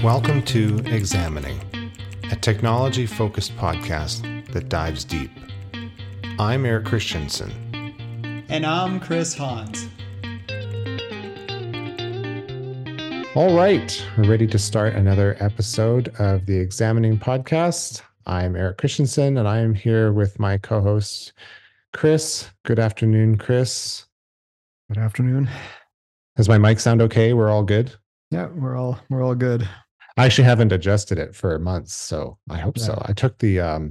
Welcome to Examining, a technology-focused podcast that dives deep. I'm Eric Christensen. And I'm Chris Hans. All right, we're ready to start another episode of the Examining podcast. I'm Eric Christensen, and I am here with my co-host, Chris. Good afternoon, Chris. Good afternoon. Does my mic sound okay? We're all good? Yeah, we're all good. I actually haven't adjusted it for months, so I hope so. I took the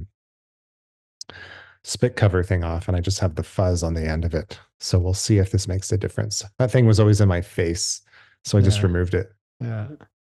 spit cover thing off, and I just have the fuzz on the end of it. So we'll see if this makes a difference. That thing was always in my face, so I just removed it. Yeah.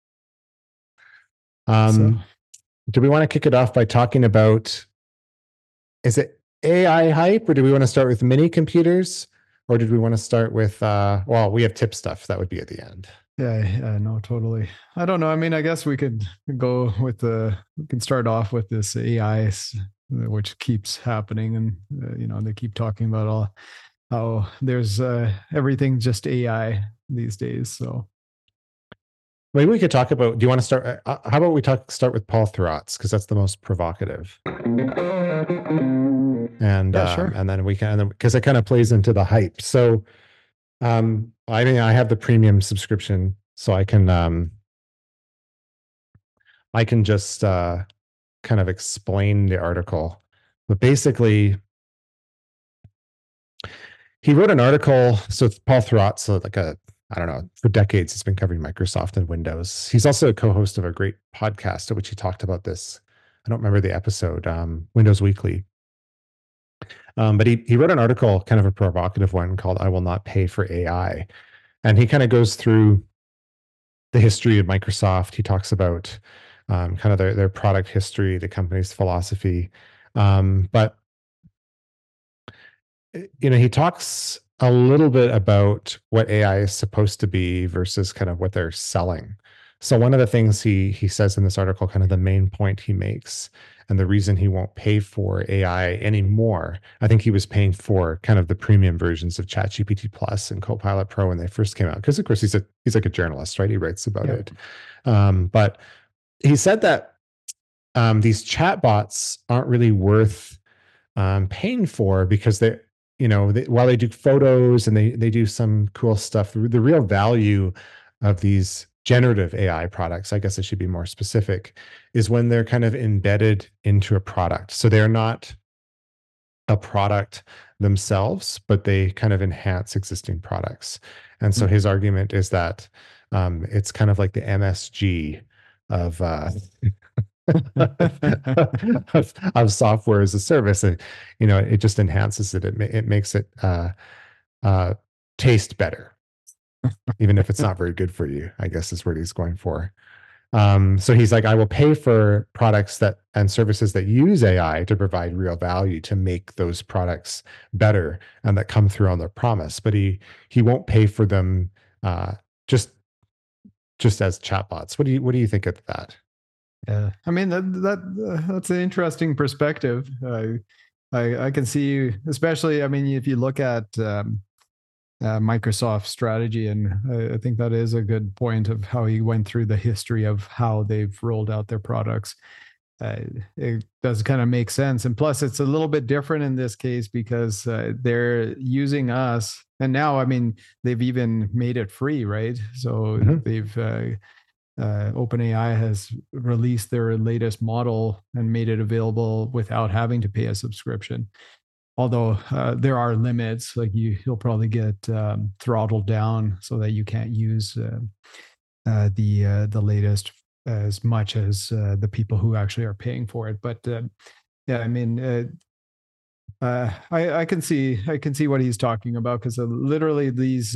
Do we want to kick it off by talking about, is it AI hype, or do we want to start with mini computers, or did we want to start with, well, we have tip stuff. That would be at the end. Yeah, no, totally. I don't know. I mean, I guess we could go with we can start off with this AI, which keeps happening. And, they keep talking about how there's everything just AI these days. So maybe we could talk about, do you want to start? How about we start with Paul Thurrott, because that's the most provocative. And sure. And then we can, because it kind of plays into the hype. So, I mean, I have the premium subscription, so I can just kind of explain the article. But basically, he wrote an article. So Paul Thurrott, I don't know, for decades he's been covering Microsoft and Windows. He's also a co-host of a great podcast at which he talked about this. I don't remember the episode, Windows Weekly. But he wrote an article, kind of a provocative one, called "I Will Not Pay for AI." And he kind of goes through the history of Microsoft. He talks about kind of their product history, the company's philosophy. But, he talks a little bit about what AI is supposed to be versus kind of what they're selling. So one of the things he says in this article, kind of the main point he makes, and the reason he won't pay for AI anymore, I think he was paying for kind of the premium versions of ChatGPT Plus and Copilot Pro when they first came out. Because of course he's like a journalist, right? He writes about it. But he said that these chatbots aren't really worth paying for, because while they do photos and they do some cool stuff, the real value of these generative AI products, I guess I should be more specific, is when they're kind of embedded into a product. So they're not a product themselves, but they kind of enhance existing products. And so his argument is that it's kind of like the MSG of of software as a service. And, it just enhances it. It makes it taste better. Even if it's not very good for you, I guess is what he's going for. So he's like, I will pay for products and services that use AI to provide real value to make those products better and that come through on their promise. But he won't pay for them just as chatbots. What do you think of that? Yeah, I mean that's an interesting perspective. I can see, especially, I mean, if you look at Microsoft strategy, and I think that is a good point of how he went through the history of how they've rolled out their products. It does kind of make sense, and plus it's a little bit different in this case because they're using us, and now, I mean, they've even made it free, right? So they've OpenAI has released their latest model and made it available without having to pay a subscription. Although there are limits, like you'll probably get throttled down so that you can't use the latest as much as the people who actually are paying for it. But yeah, I mean, I can see what he's talking about, because literally these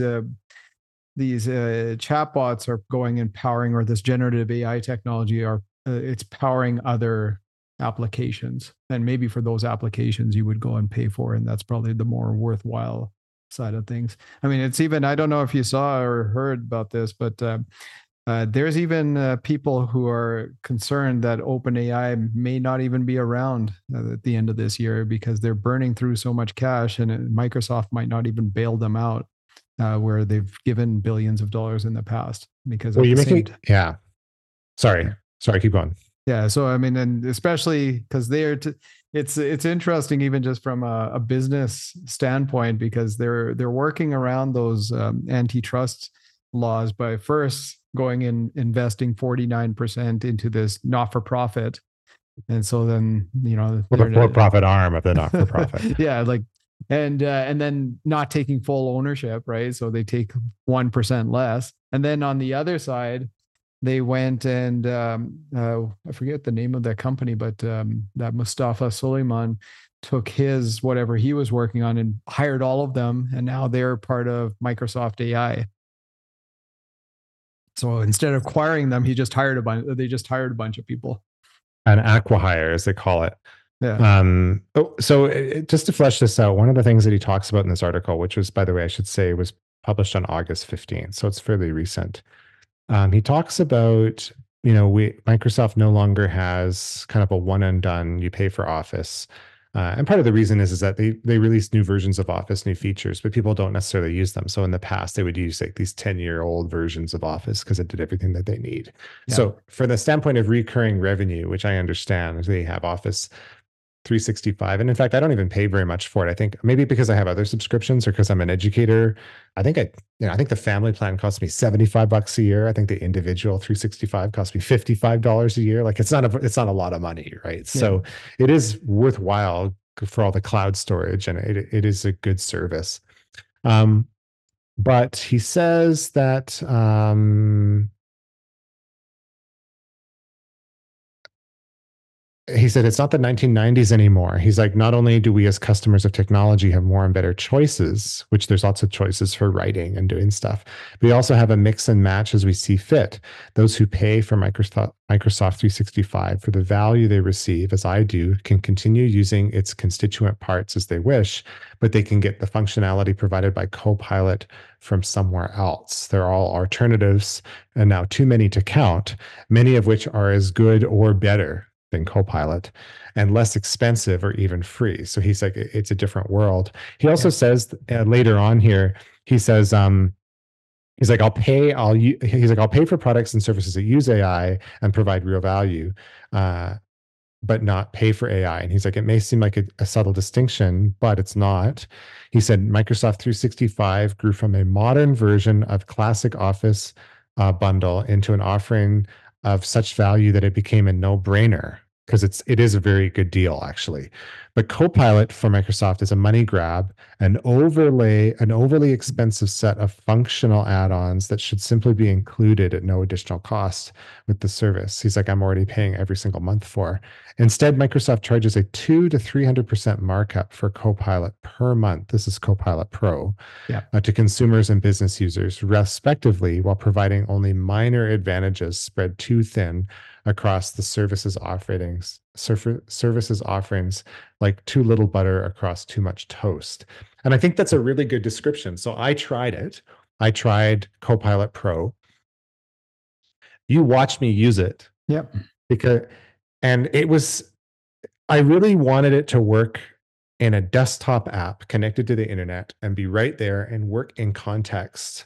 chatbots are going and powering, or this generative AI technology it's powering other applications, and maybe for those applications you would go and pay for, and that's probably the more worthwhile side of things. I mean, it's even, I don't know if you saw or heard about this, but there's even people who are concerned that OpenAI may not even be around at the end of this year, because they're burning through so much cash, and Microsoft might not even bail them out, where they've given billions of dollars in the past. Because yeah, Sorry, keep going. Yeah. So I mean, and especially because it's interesting even just from a business standpoint because they're working around those antitrust laws by first going and investing 49% into this not for profit, and so then Well, the for-profit arm of the not-for-profit. yeah, like and then not taking full ownership, right? So they take 1% less, and then on the other side they went and I forget the name of that company, but that Mustafa Suleiman took his whatever he was working on and hired all of them, and now they're part of Microsoft AI. So instead of acquiring them, he just hired a bunch. They just hired a bunch of people. An acqui-hire, as they call it. Yeah. Just to flesh this out, one of the things that he talks about in this article, which was, by the way, I should say, was published on August 15th, so it's fairly recent. He talks about, Microsoft no longer has kind of a one and done, you pay for Office. And part of the reason is that they release new versions of Office, new features, but people don't necessarily use them. So in the past, they would use like these 10-year-old versions of Office because it did everything that they need. Yeah. So for the standpoint of recurring revenue, which I understand, they have Office 365. And in fact, I don't even pay very much for it. I think maybe because I have other subscriptions or because I'm an educator. I think I think the family plan costs me $75 a year. I think the individual 365 costs me $55 a year. Like it's not a lot of money, right? Yeah. So it is worthwhile for all the cloud storage, and it is a good service. But he says that he said it's not the 1990s anymore. He's like, not only do we as customers of technology have more and better choices, which there's lots of choices for writing and doing stuff, we also have a mix and match as we see fit. Those who pay for Microsoft 365 for the value they receive, as I do, can continue using its constituent parts as they wish, but they can get the functionality provided by Copilot from somewhere else. They're all alternatives, and now too many to count, many of which are as good or better than Copilot and less expensive or even free. So he's like, it's a different world. He also says later on here, he says, he's like, I'll pay for products and services that use AI and provide real value, but not pay for AI. And he's like, it may seem like a subtle distinction, but it's not. He said, Microsoft 365 grew from a modern version of classic Office bundle into an offering of such value that it became a no-brainer, because it is a very good deal, actually. But Copilot for Microsoft is a money grab, an overly expensive set of functional add-ons that should simply be included at no additional cost with the service. He's like, I'm already paying every single month for. Instead, Microsoft charges a 200 to 300% markup for Copilot per month. This is Copilot Pro to consumers and business users, respectively, while providing only minor advantages spread too thin across the services offerings, like too little butter across too much toast. And I think that's a really good description. So I tried it. I tried Copilot Pro. You watched me use it. Yep. I really wanted it to work in a desktop app connected to the internet and be right there and work in context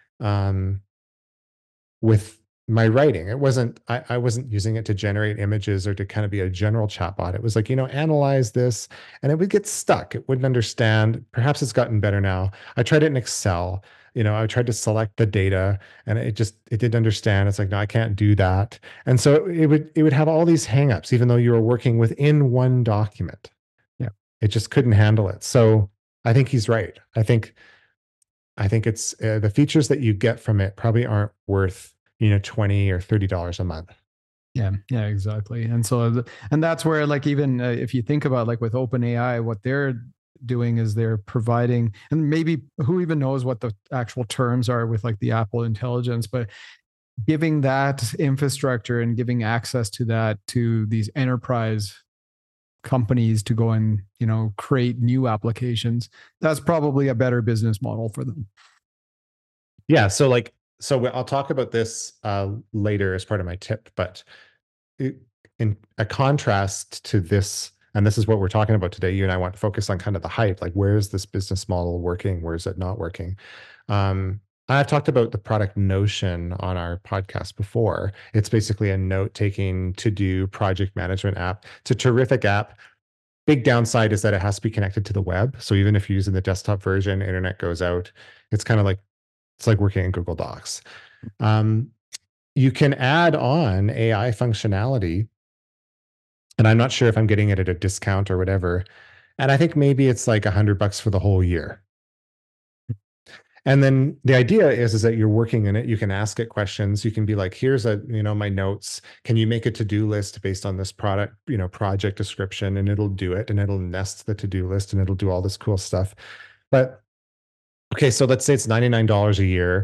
with my writing. I wasn't using it to generate images or to kind of be a general chatbot. It was like, analyze this, and it would get stuck. It wouldn't understand. Perhaps it's gotten better now. I tried it in Excel. I tried to select the data, and it didn't understand. It's like, no, I can't do that. And so it would have all these hangups, even though you were working within one document. Yeah. It just couldn't handle it. So I think he's right. I think it's the features that you get from it probably aren't worth $20 or $30 a month. Yeah, exactly. And so, and that's where, like, even if you think about, like, with OpenAI, what they're doing is they're providing, and maybe who even knows what the actual terms are with, like, the Apple Intelligence, but giving that infrastructure and giving access to that to these enterprise companies to go and create new applications, that's probably a better business model for them. Yeah. So I'll talk about this later as part of my tip, but in a contrast to this, and this is what we're talking about today, you and I want to focus on kind of the hype, like, where is this business model working? Where is it not working? I've talked about the product Notion on our podcast before. It's basically a note-taking to-do project management app. It's a terrific app. Big downside is that it has to be connected to the web. So even if you're using the desktop version, internet goes out. It's kind of like it's like working in Google Docs. You can add on AI functionality, and I'm not sure if I'm getting it at a discount or whatever. And I think maybe it's like $100 for the whole year. And then the idea is that you're working in it. You can ask it questions. You can be like, here's my notes. Can you make a to-do list based on this product, project description? And it'll do it, and it'll nest the to-do list, and it'll do all this cool stuff. But okay, so let's say it's $99 a year.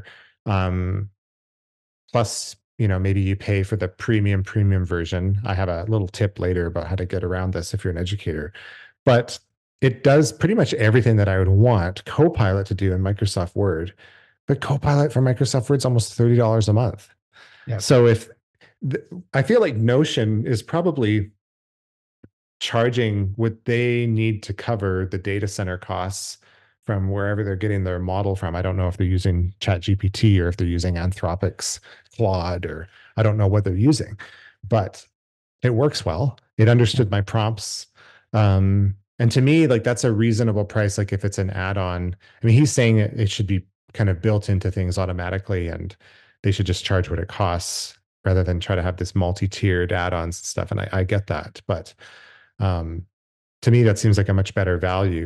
Plus, maybe you pay for the premium version. I have a little tip later about how to get around this if you're an educator. But it does pretty much everything that I would want Copilot to do in Microsoft Word. But Copilot for Microsoft Word is almost $30 a month. Yeah. So I feel like Notion is probably charging what they need to cover the data center costs from wherever they're getting their model from. I don't know if they're using ChatGPT or if they're using Anthropic's Claude, or I don't know what they're using, but it works well. It understood my prompts. And to me, like, that's a reasonable price. Like, if it's an add-on, I mean, he's saying it should be kind of built into things automatically, and they should just charge what it costs rather than try to have this multi-tiered add-ons and stuff. And I get that, but to me, that seems like a much better value.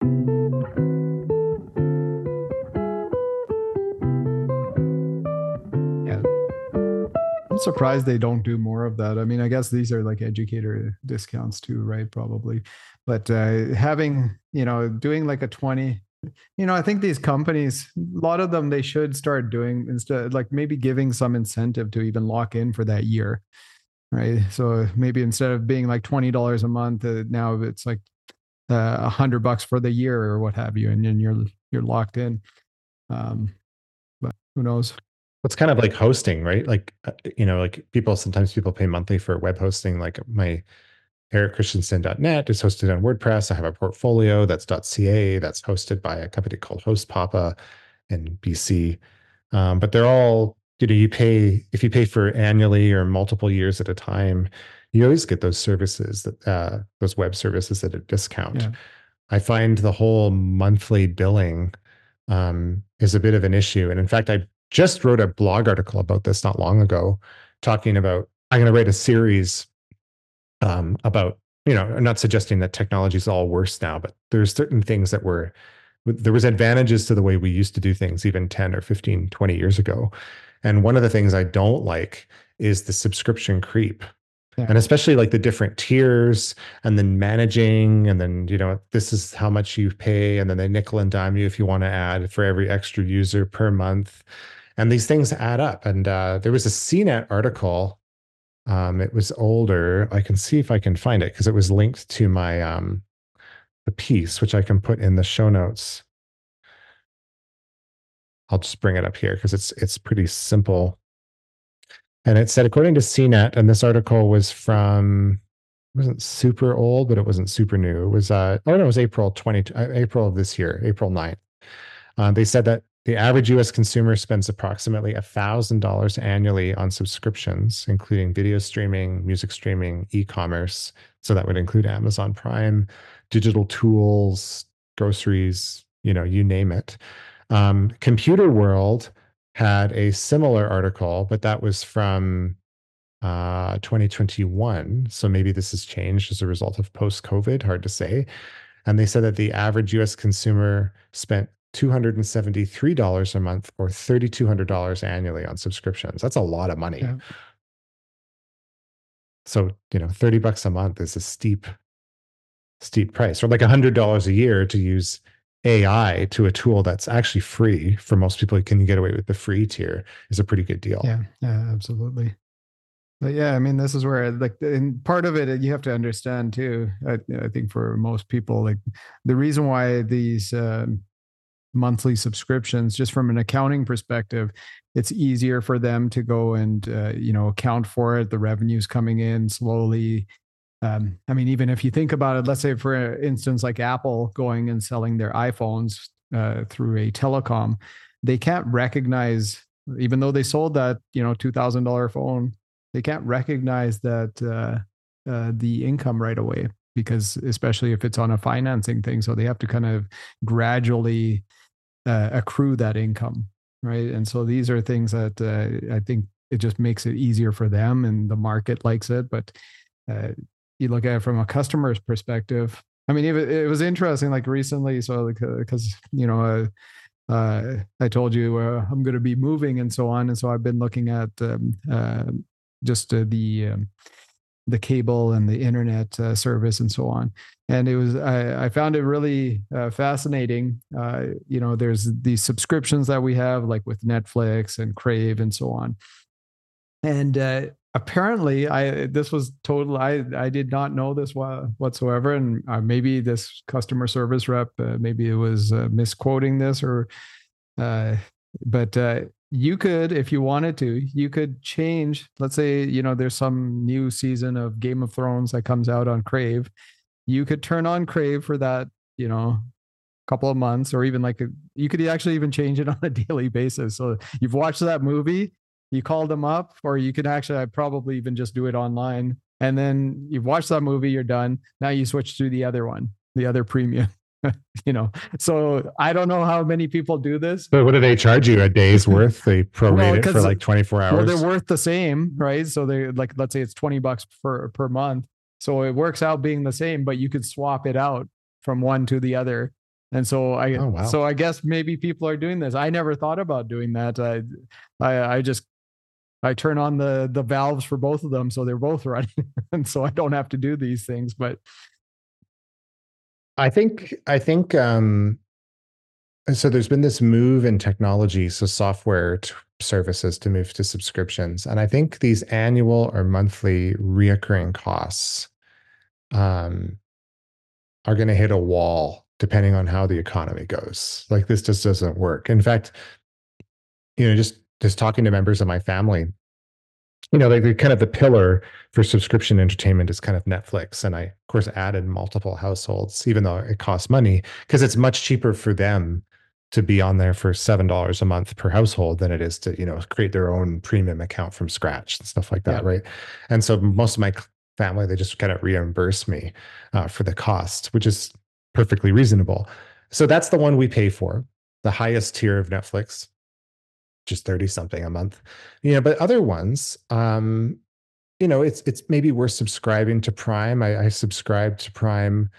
Yeah. I'm surprised they don't do more of that. I mean, I guess these are like educator discounts too, right? Probably. But having, doing like a 20, I think these companies, a lot of them, they should start doing, instead, like maybe giving some incentive to even lock in for that year, right? So maybe instead of being like $20 a month, now it's like $100 for the year or what have you, and then you're locked in. But who knows? It's kind of like hosting, right? Like, like sometimes people pay monthly for web hosting. Like my ericchristiansen.net is hosted on WordPress. I have a portfolio that's .ca that's hosted by a company called HostPapa in BC. But they're all, if you pay for annually or multiple years at a time, you always get those services, those web services at a discount. Yeah. I find the whole monthly billing is a bit of an issue. And in fact, I just wrote a blog article about this not long ago, talking about, I'm going to write a series about, I'm not suggesting that technology is all worse now, but there's certain things there was advantages to the way we used to do things even 10 or 15, 20 years ago. And one of the things I don't like is the subscription creep. Yeah. And especially like the different tiers, and then managing, and then, this is how much you pay. And then they nickel and dime you if you want to add for every extra user per month. And these things add up. And there was a CNET article. It was older. I can see if I can find it because it was linked to my the piece, which I can put in the show notes. I'll just bring it up here because it's pretty simple. And it said, according to CNET, and this article was from, it wasn't super old, but it wasn't super new. It was it was April of this year, April 9th. They said that the average US consumer spends approximately $1,000 annually on subscriptions, including video streaming, music streaming, e-commerce. So that would include Amazon Prime, digital tools, groceries, you name it. Computer World had a similar article, but that was from 2021. So maybe this has changed as a result of post-COVID, hard to say. And they said that the average US consumer spent $273 a month or $3,200 annually on subscriptions. That's a lot of money. Yeah. So, $30 a month is a steep price, or like $100 a year to use AI to a tool that's actually free for most people. Can you get away with the free tier is a pretty good deal. Yeah, absolutely. But yeah, I mean, this is where, like, in part of it, you have to understand too. I think for most people, like, the reason why these monthly subscriptions, just from an accounting perspective, it's easier for them to go and account for it. The revenue's coming in slowly. I mean, even if you think about it, let's say for instance, like Apple going and selling their iPhones through a telecom, they can't recognize, even though they sold that, $2,000 phone, they can't recognize that the income right away, because especially if it's on a financing thing, so they have to kind of gradually accrue that income, right? And so these are things that I think it just makes it easier for them, and the market likes it. But uh, you look at it from a customer's perspective. I mean, it was interesting, like recently. So, like, because I told you I'm going to be moving and so on, and so I've been looking at just the cable and the internet service and so on. And I found it really fascinating. There's these subscriptions that we have, like with Netflix and Crave and so on. And apparently, this was total. I did not know this whatsoever, and maybe this customer service rep, maybe it was misquoting this, but you could, if you wanted to, you could change. Let's say there's some new season of Game of Thrones that comes out on Crave. You could turn on Crave for that, couple of months, or even you could actually even change it on a daily basis. So you've watched that movie, you call them up, or you could actually, I'd probably even just do it online. And then you've watched that movie, you're done. Now you switch to the other one, the other premium. So I don't know how many people do this. But what do they charge you? A day's worth? They prorate it for like 24 hours. Well, they're worth the same, right? So they let's say it's $20 per month. So it works out being the same, but you could swap it out from one to the other. And so I guess maybe people are doing this. I never thought about doing that. I turn on the valves for both of them, so they're both running, and so I don't have to do these things. But I think so there's been this move in technology, so software services to move to subscriptions. And I think these annual or monthly reoccurring costs are going to hit a wall depending on how the economy goes. Like, this just doesn't work. In fact, just talking to members of my family, like kind of the pillar for subscription entertainment is kind of Netflix. And I, of course, added multiple households, even though it costs money, because it's much cheaper for them to be on there for $7 a month per household than it is to, create their own premium account from scratch and stuff like that. Yeah. Right. And so most of my family, they just kind of reimburse me for the cost, which is perfectly reasonable. So that's the one we pay for, the highest tier of Netflix, just 30 something a month, but other ones, it's maybe worth subscribing to Prime. I subscribed to Prime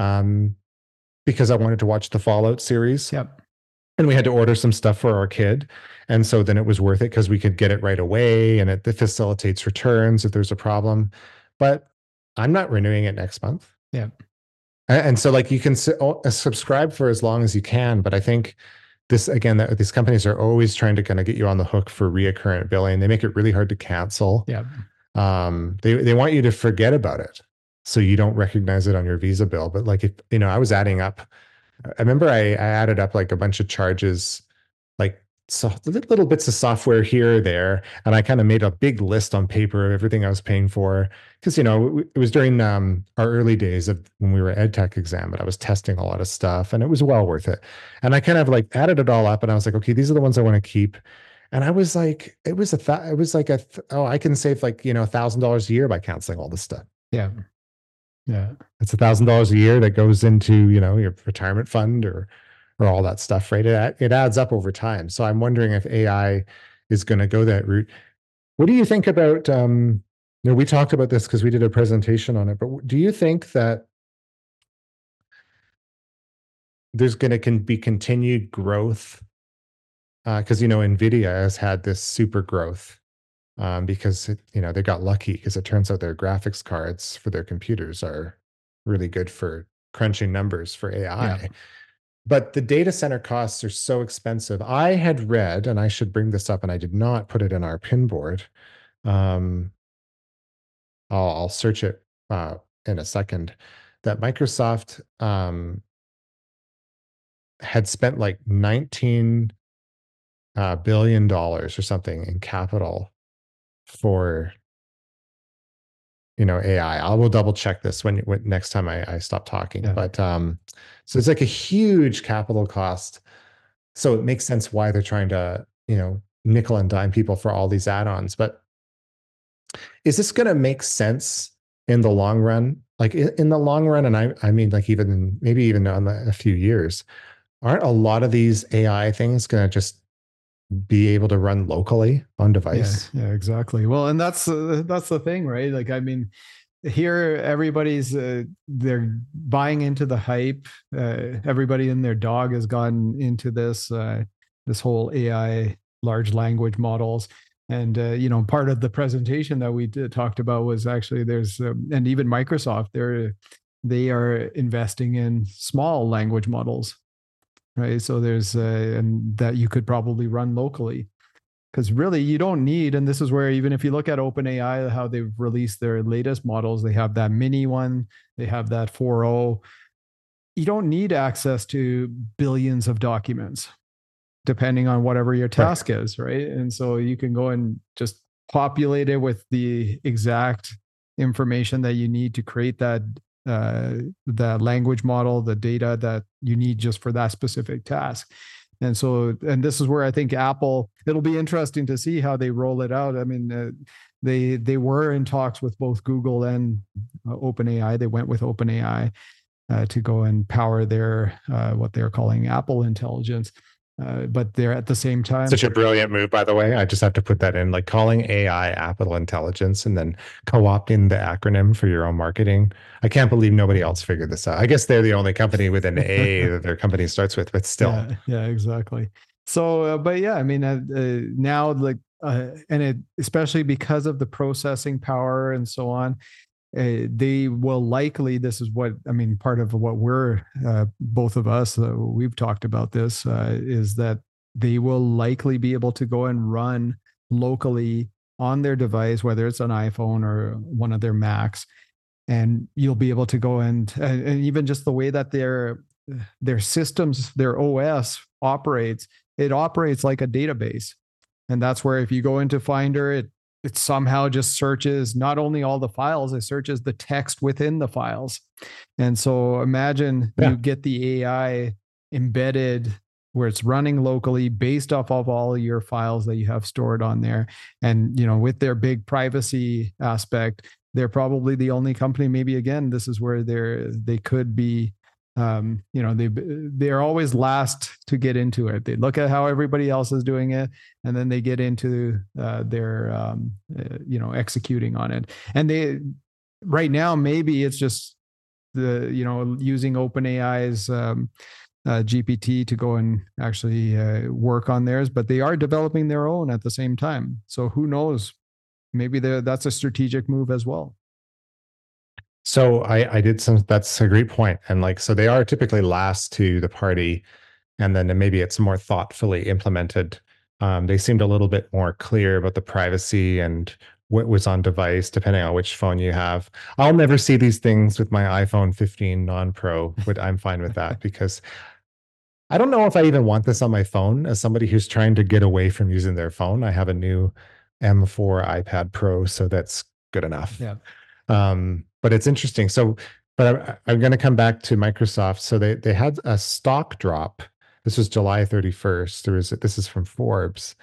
because I wanted to watch the Fallout series. Yep. And we had to order some stuff for our kid. And so then it was worth it because we could get it right away, and it facilitates returns if there's a problem. But I'm not renewing it next month. Yeah. And so you can subscribe for as long as you can. But I think these companies are always trying to kind of get you on the hook for reoccurrent billing. They make it really hard to cancel. Yeah. They want you to forget about it, so you don't recognize it on your Visa bill. But if I was adding up, I remember I added up a bunch of charges, so little bits of software here or there, and I kind of made a big list on paper of everything I was paying for, because it was during our early days of when we were EdTech exam, but I was testing a lot of stuff, and it was well worth it. And I kind of added it all up, and I was like, okay, these are the ones I want to keep. And I was like, I can save $1,000 a year by canceling all this stuff. Yeah. Yeah. It's $1,000 a year that goes into, your retirement fund or all that stuff, right? It adds up over time. So I'm wondering if AI is going to go that route. What do you think about, we talked about this because we did a presentation on it, but do you think that there's going to be continued growth? Because, NVIDIA has had this super growth because, they got lucky, because it turns out their graphics cards for their computers are really good for crunching numbers for AI. Yeah. But the data center costs are so expensive. I had read, and I should bring this up, and I did not put it in our pin board. I'll search it in a second, that Microsoft had spent $19 billion or something in capital for AI. I will double check this when next time I stop talking. Yeah. But so it's a huge capital cost So it makes sense why they're trying to, nickel and dime people for all these add-ons. But is this going to make sense in the long run? Like in the long run, and I mean, like even maybe even on a few years, aren't a lot of these AI things going to just be able to run locally on device? Yeah, exactly. Well, and that's the thing, right? Like, I mean, here everybody's they're buying into the hype. Everybody and their dog has gone into this whole AI large language models. And part of the presentation that we talked about was actually there's and even Microsoft they are investing in small language models, right? So there's and that you could probably run locally, because really you don't need, and this is where even if you look at OpenAI, how they've released their latest models, they have that mini one, they have that 4.0. You don't need access to billions of documents, depending on whatever your task is, right? And so you can go and just populate it with the exact information that you need to create that language model, the data that you need just for that specific task. And so, and this is where I think Apple, it'll be interesting to see how they roll it out. I mean, they were in talks with both Google and OpenAI. They went with OpenAI to go and power their what they're calling Apple Intelligence. But they're at the same time. Such a brilliant move, by the way. I just have to put that in, like calling AI Apple Intelligence and then co-opting the acronym for your own marketing. I can't believe nobody else figured this out. I guess they're the only company with an A that their company starts with, but still. Yeah, exactly. So, but yeah, I mean, now like, and it, especially because of the processing power and so on, they will likely, this is what, I mean, part of what we're, both of us, we've talked about this, is that they will likely be able to go and run locally on their device, whether it's an iPhone or one of their Macs. And you'll be able to go and even just the way that their systems, their OS operates, it operates like a database. And that's where if you go into Finder, it somehow just searches not only all the files, it searches the text within the files. And so imagine you get the AI embedded where it's running locally based off of all of your files that you have stored on there. And, with their big privacy aspect, they're probably the only company, maybe again, this is where they could be, they're always last to get into it. They look at how everybody else is doing it, and then they get into their executing on it. And they right now, maybe it's just using OpenAI's GPT to go and actually work on theirs, but they are developing their own at the same time. So who knows? Maybe that's a strategic move as well. So I did that's a great point. And like, so they are typically last to the party, and then maybe it's more thoughtfully implemented. They seemed a little bit more clear about the privacy and what was on device, depending on which phone you have. I'll never see these things with my iPhone 15 non-pro, but I'm fine with that because I don't know if I even want this on my phone. As somebody who's trying to get away from using their phone, I have a new M4 iPad Pro, so that's good enough. Yeah. But it's interesting. So, but I'm going to come back to Microsoft. So they had a stock drop. This was July 31st. This is from Forbes.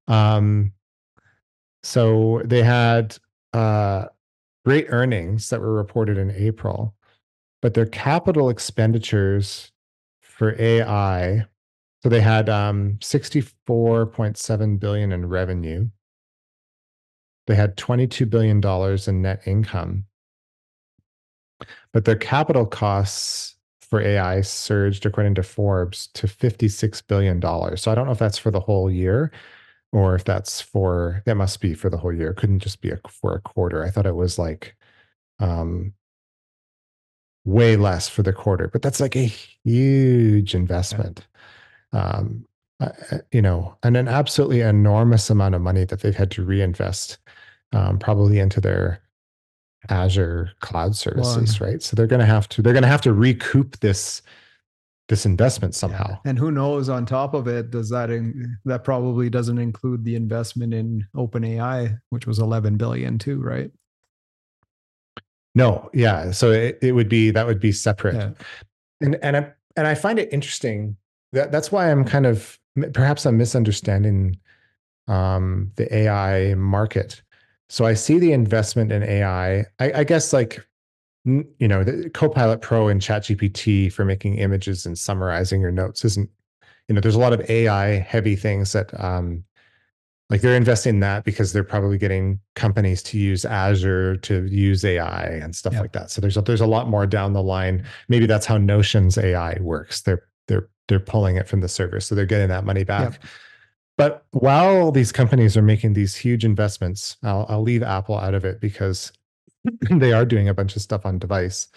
So they had great earnings that were reported in April, but their capital expenditures for AI. So they had 64.7 billion in revenue. They had $22 billion in net income. But their capital costs for AI surged, according to Forbes, to $56 billion. So I don't know if that's for the whole year or if that must be for the whole year. It couldn't just be for a quarter. I thought it was like way less for the quarter, but that's like a huge investment. And an absolutely enormous amount of money that they've had to reinvest probably into their Azure cloud services, right? So they're going to have to recoup this investment somehow. Yeah. And who knows, on top of it, that probably doesn't include the investment in OpenAI, which was 11 billion too, right? No, yeah. So that would be separate. Yeah. And I find it interesting that's why I'm kind of, perhaps I'm misunderstanding the AI market. So I see the investment in AI. I guess like the Copilot Pro and ChatGPT for making images and summarizing your notes isn't, there's a lot of AI heavy things that like they're investing in that because they're probably getting companies to use Azure to use AI and stuff Yeah. like that. So there's a lot more down the line. Maybe that's how Notion's AI works. They're pulling it from the server, so they're getting that money back. Yep. But while these companies are making these huge investments, I'll leave Apple out of it because they are doing a bunch of stuff on device.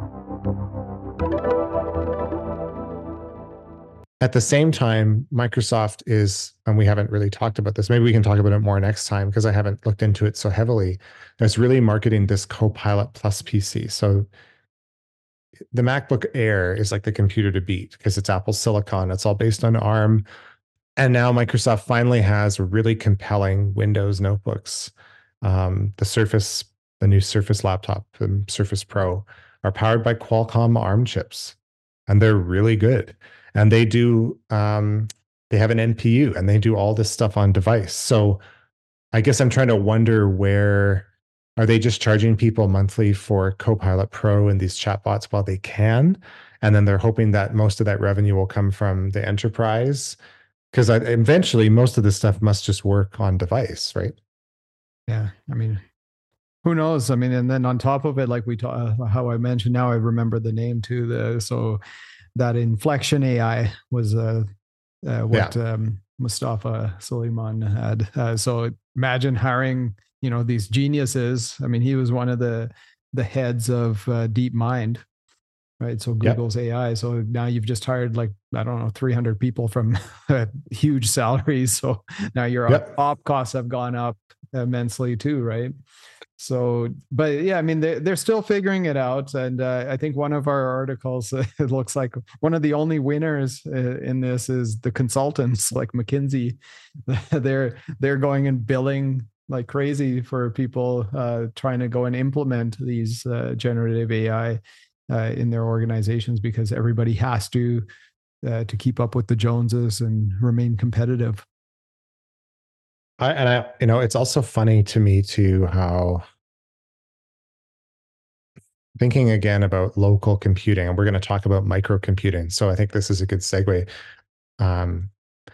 At the same time, Microsoft is, and we haven't really talked about this, maybe we can talk about it more next time because I haven't looked into it so heavily. It's really marketing this Copilot Plus PC. So the MacBook Air is like the computer to beat because it's Apple Silicon. It's all based on ARM. And now Microsoft finally has really compelling Windows notebooks. The Surface, the new Surface laptop, the Surface Pro, are powered by Qualcomm ARM chips, and they're really good. And they have an NPU, and they do all this stuff on device. So I guess I'm trying to wonder, where are they just charging people monthly for Copilot Pro and these chatbots while they can, and then they're hoping that most of that revenue will come from the enterprise, because eventually most of this stuff must just work on device, right? Yeah. I mean, who knows? I mean, and then on top of it, like how I mentioned, now I remember the name too. So that Inflection AI was what Yeah. Mustafa Suleiman had. So imagine hiring, these geniuses. I mean, he was one of the heads of DeepMind, right? So Yep. Google's AI. So now you've just hired, like, I don't know, 300 people from huge salaries. So now your Yep. op costs have gone up immensely too, right? So, but yeah, I mean, they're still figuring it out. And I think one of our articles, it looks like one of the only winners in this is the consultants like McKinsey. They're going and billing like crazy for people trying to go and implement these generative AI in their organizations, because everybody has to keep up with the Joneses and remain competitive. It's also funny to me too how, thinking again about local computing, and we're going to talk about microcomputing. So I think this is a good segue. Um,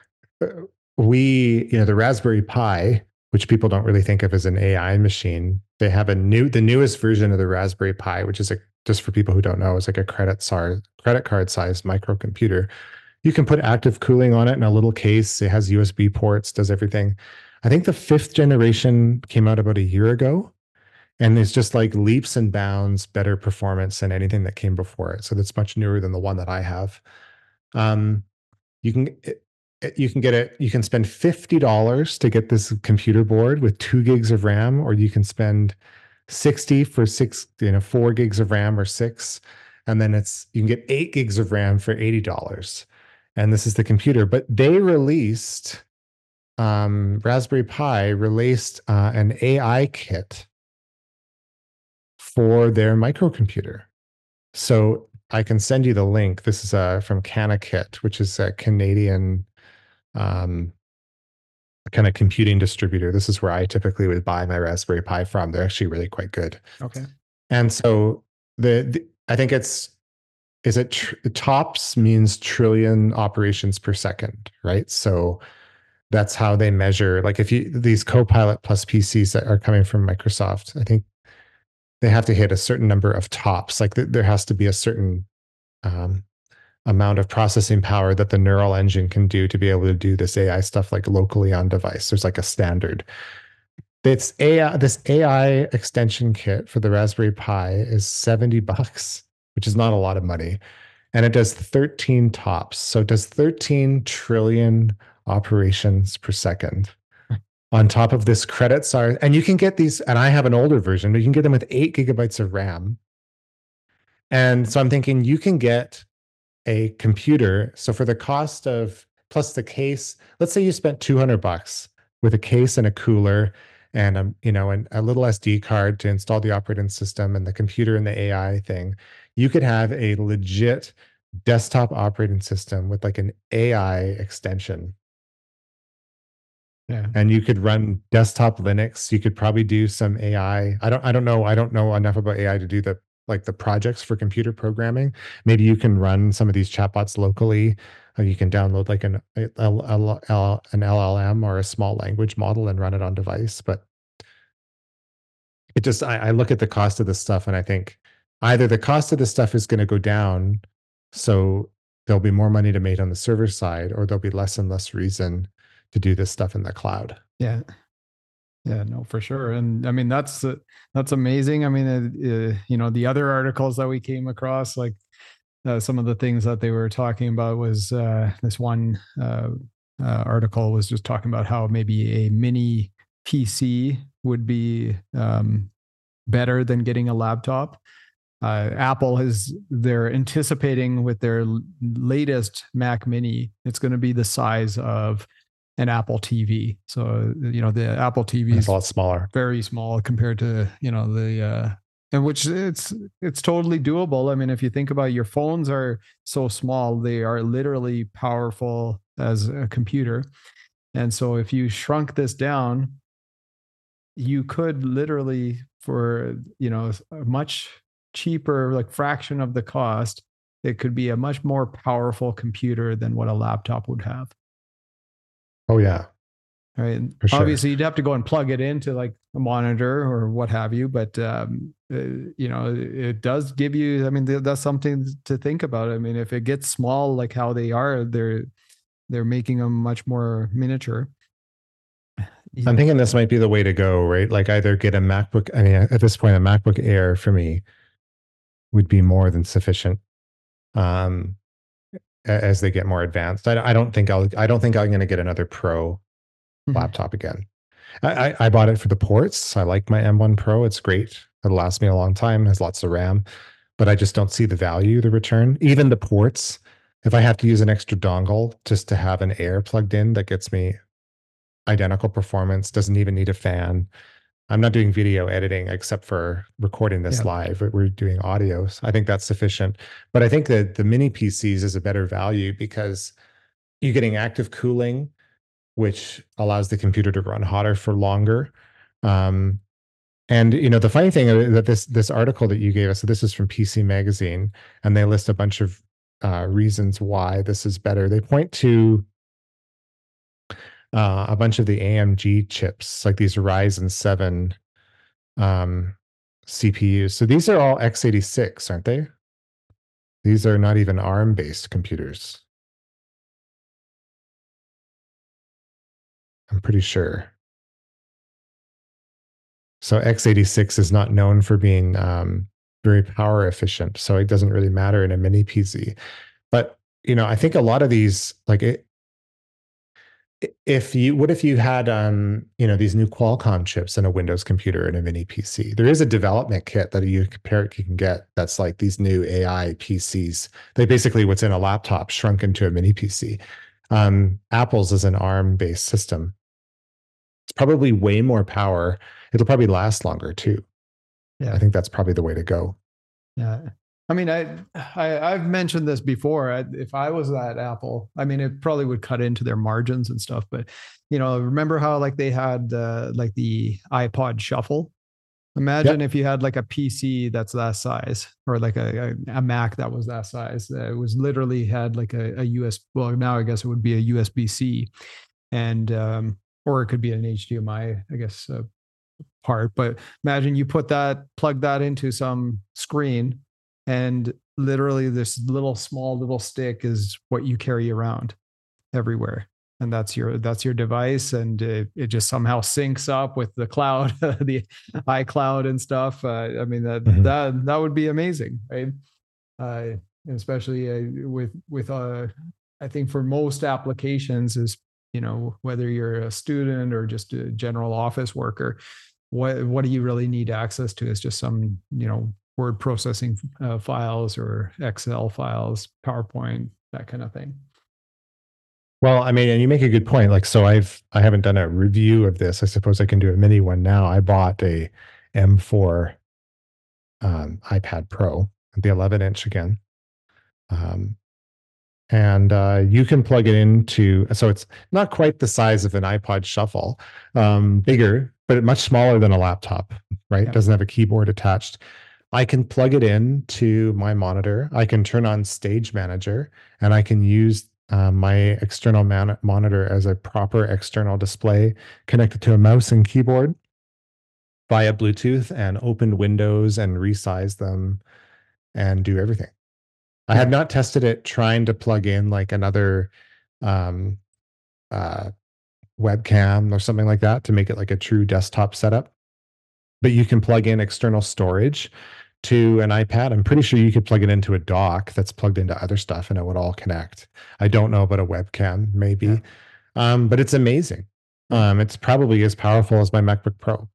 the Raspberry Pi, which people don't really think of as an AI machine, they have the newest version of the Raspberry Pi, which is just for people who don't know, is like a credit card sized microcomputer. You can put active cooling on it in a little case. It has USB ports, does everything. I think the fifth generation came out about a year ago, and it's just like leaps and bounds better performance than anything that came before it. So that's much newer than the one that I have. Um, you can you can get it. You can spend $50 to get this computer board with 2 gigs of RAM, or you can spend 60 for 4 gigs of RAM or six, and then you can get 8 gigs of RAM for $80. And this is the computer. But they released Raspberry Pi released an AI kit for their microcomputer. So I can send you the link. This is from CanaKit, which is a Canadian um, kind of computing distributor. This is where I typically would buy my Raspberry Pi from. They're actually really quite good. Okay. And so I think TOPS means trillion operations per second, right? So that's how they measure. Like these Copilot Plus PCs that are coming from Microsoft, I think they have to hit a certain number of TOPS. Like there has to be a certain um, amount of processing power that the neural engine can do to be able to do this AI stuff like locally on device. There's like a standard. This AI extension kit for the Raspberry Pi is $70, which is not a lot of money. And it does 13 TOPS. So it does 13 trillion operations per second on top of this credit SAR. And you can get these, and I have an older version, but you can get them with 8 gigabytes of RAM. And so I'm thinking you can get a computer. So for the cost of plus the case, let's say you spent $200 with a case and a cooler and and a little SD card to install the operating system and the computer and the AI thing, you could have a legit desktop operating system with like an AI extension. Yeah. And you could run desktop Linux. You could probably do some AI. I don't know enough about AI to do the like the projects for computer programming. Maybe you can run some of these chatbots locally. Or you can download like an LLM or a small language model and run it on device. But it just I look at the cost of this stuff and I think either the cost of this stuff is going to go down, so there'll be more money to make on the server side, or there'll be less and less reason to do this stuff in the cloud. Yeah. Yeah, no, for sure. And I mean, that's amazing. I mean, you know, the other articles that we came across, like some of the things that they were talking about was this one article was just talking about how maybe a mini PC would be better than getting a laptop. Apple they're anticipating with their latest Mac Mini, it's going to be the size of an Apple TV. So, you know, the Apple TV It's is a lot smaller. very small compared to, you know, the, and which it's totally doable. I mean, if you think about it, your phones are so small, they are literally powerful as a computer. And so if you shrunk this down, you could literally for, you know, a much cheaper, like fraction of the cost, it could be a much more powerful computer than what a laptop would have. Oh yeah, Right. for sure. Obviously, you'd have to go and plug it into like a monitor or what have you, but you know, it does give you. I mean, that's something to think about. I mean, if it gets small, like how they are, they're making them much more miniature. I'm thinking this might be the way to go, right? Like either get a MacBook. I mean, at this point, a MacBook Air for me would be more than sufficient. Um, as they get more advanced, I don't think I don't think I'm going to get another Pro laptop again. I bought it for the ports. I like my M1 Pro. It's great. It'll last me a long time. Has lots of RAM, but I just don't see the value, the return. Even the ports, if I have to use an extra dongle just to have an Air plugged in that gets me identical performance, doesn't even need a fan. I'm not doing video editing except for recording this live. We're doing audio. So I think that's sufficient. But I think that the mini PCs is a better value because you're getting active cooling, which allows the computer to run hotter for longer. And you know, the funny thing that this article that you gave us, so this is from PC Magazine, and they list a bunch of reasons why this is better. They point to a bunch of the AMG chips, like these Ryzen 7 CPUs. So these are all x86, aren't they? These are not even ARM-based computers. I'm pretty sure. So x86 is not known for being very power efficient. So it doesn't really matter in a mini PC. But, you know, I think a lot of these, like if you had you know, these new Qualcomm chips in a Windows computer in a mini PC? There is a development kit that you can get that's like these new AI PCs. They basically what's in a laptop shrunk into a mini PC. Apple's is an ARM based system. It's probably way more power. It'll probably last longer too. Yeah, I think that's probably the way to go. Yeah. I mean, I've mentioned this before. If I was at Apple, I mean, it probably would cut into their margins and stuff. But you know, remember how like they had like the iPod Shuffle? Imagine if you had like a PC that's that size, or like a Mac that was that size. It was literally had like a US. Well, now I guess it would be a USB-C, and or it could be an HDMI, I guess, part. But imagine you plug that into some screen, and literally this small little stick is what you carry around everywhere, and that's your device, and it just somehow syncs up with the cloud, the iCloud and stuff. I mean that would be amazing, right? Especially with I think for most applications is, you know, whether you're a student or just a general office worker, what do you really need access to is just some, you know, word processing files or Excel files, PowerPoint, that kind of thing. Well, I mean, and you make a good point. Like, so I haven't done a review of this. I suppose I can do a mini one now. I bought a M4 iPad Pro, the 11-inch again. and you can plug it into, so it's not quite the size of an iPod Shuffle, bigger, but much smaller than a laptop, right? It doesn't have a keyboard attached. I can plug it in to my monitor. I can turn on Stage Manager, and I can use my external monitor as a proper external display connected to a mouse and keyboard via Bluetooth, and open windows and resize them and do everything. I had not tested it trying to plug in like another um, uh, webcam or something like that to make it like a true desktop setup. But you can plug in external storage to an iPad. I'm pretty sure you could plug it into a dock that's plugged into other stuff and it would all connect. I don't know about a webcam, maybe, but it's amazing. It's probably as powerful as my MacBook Pro.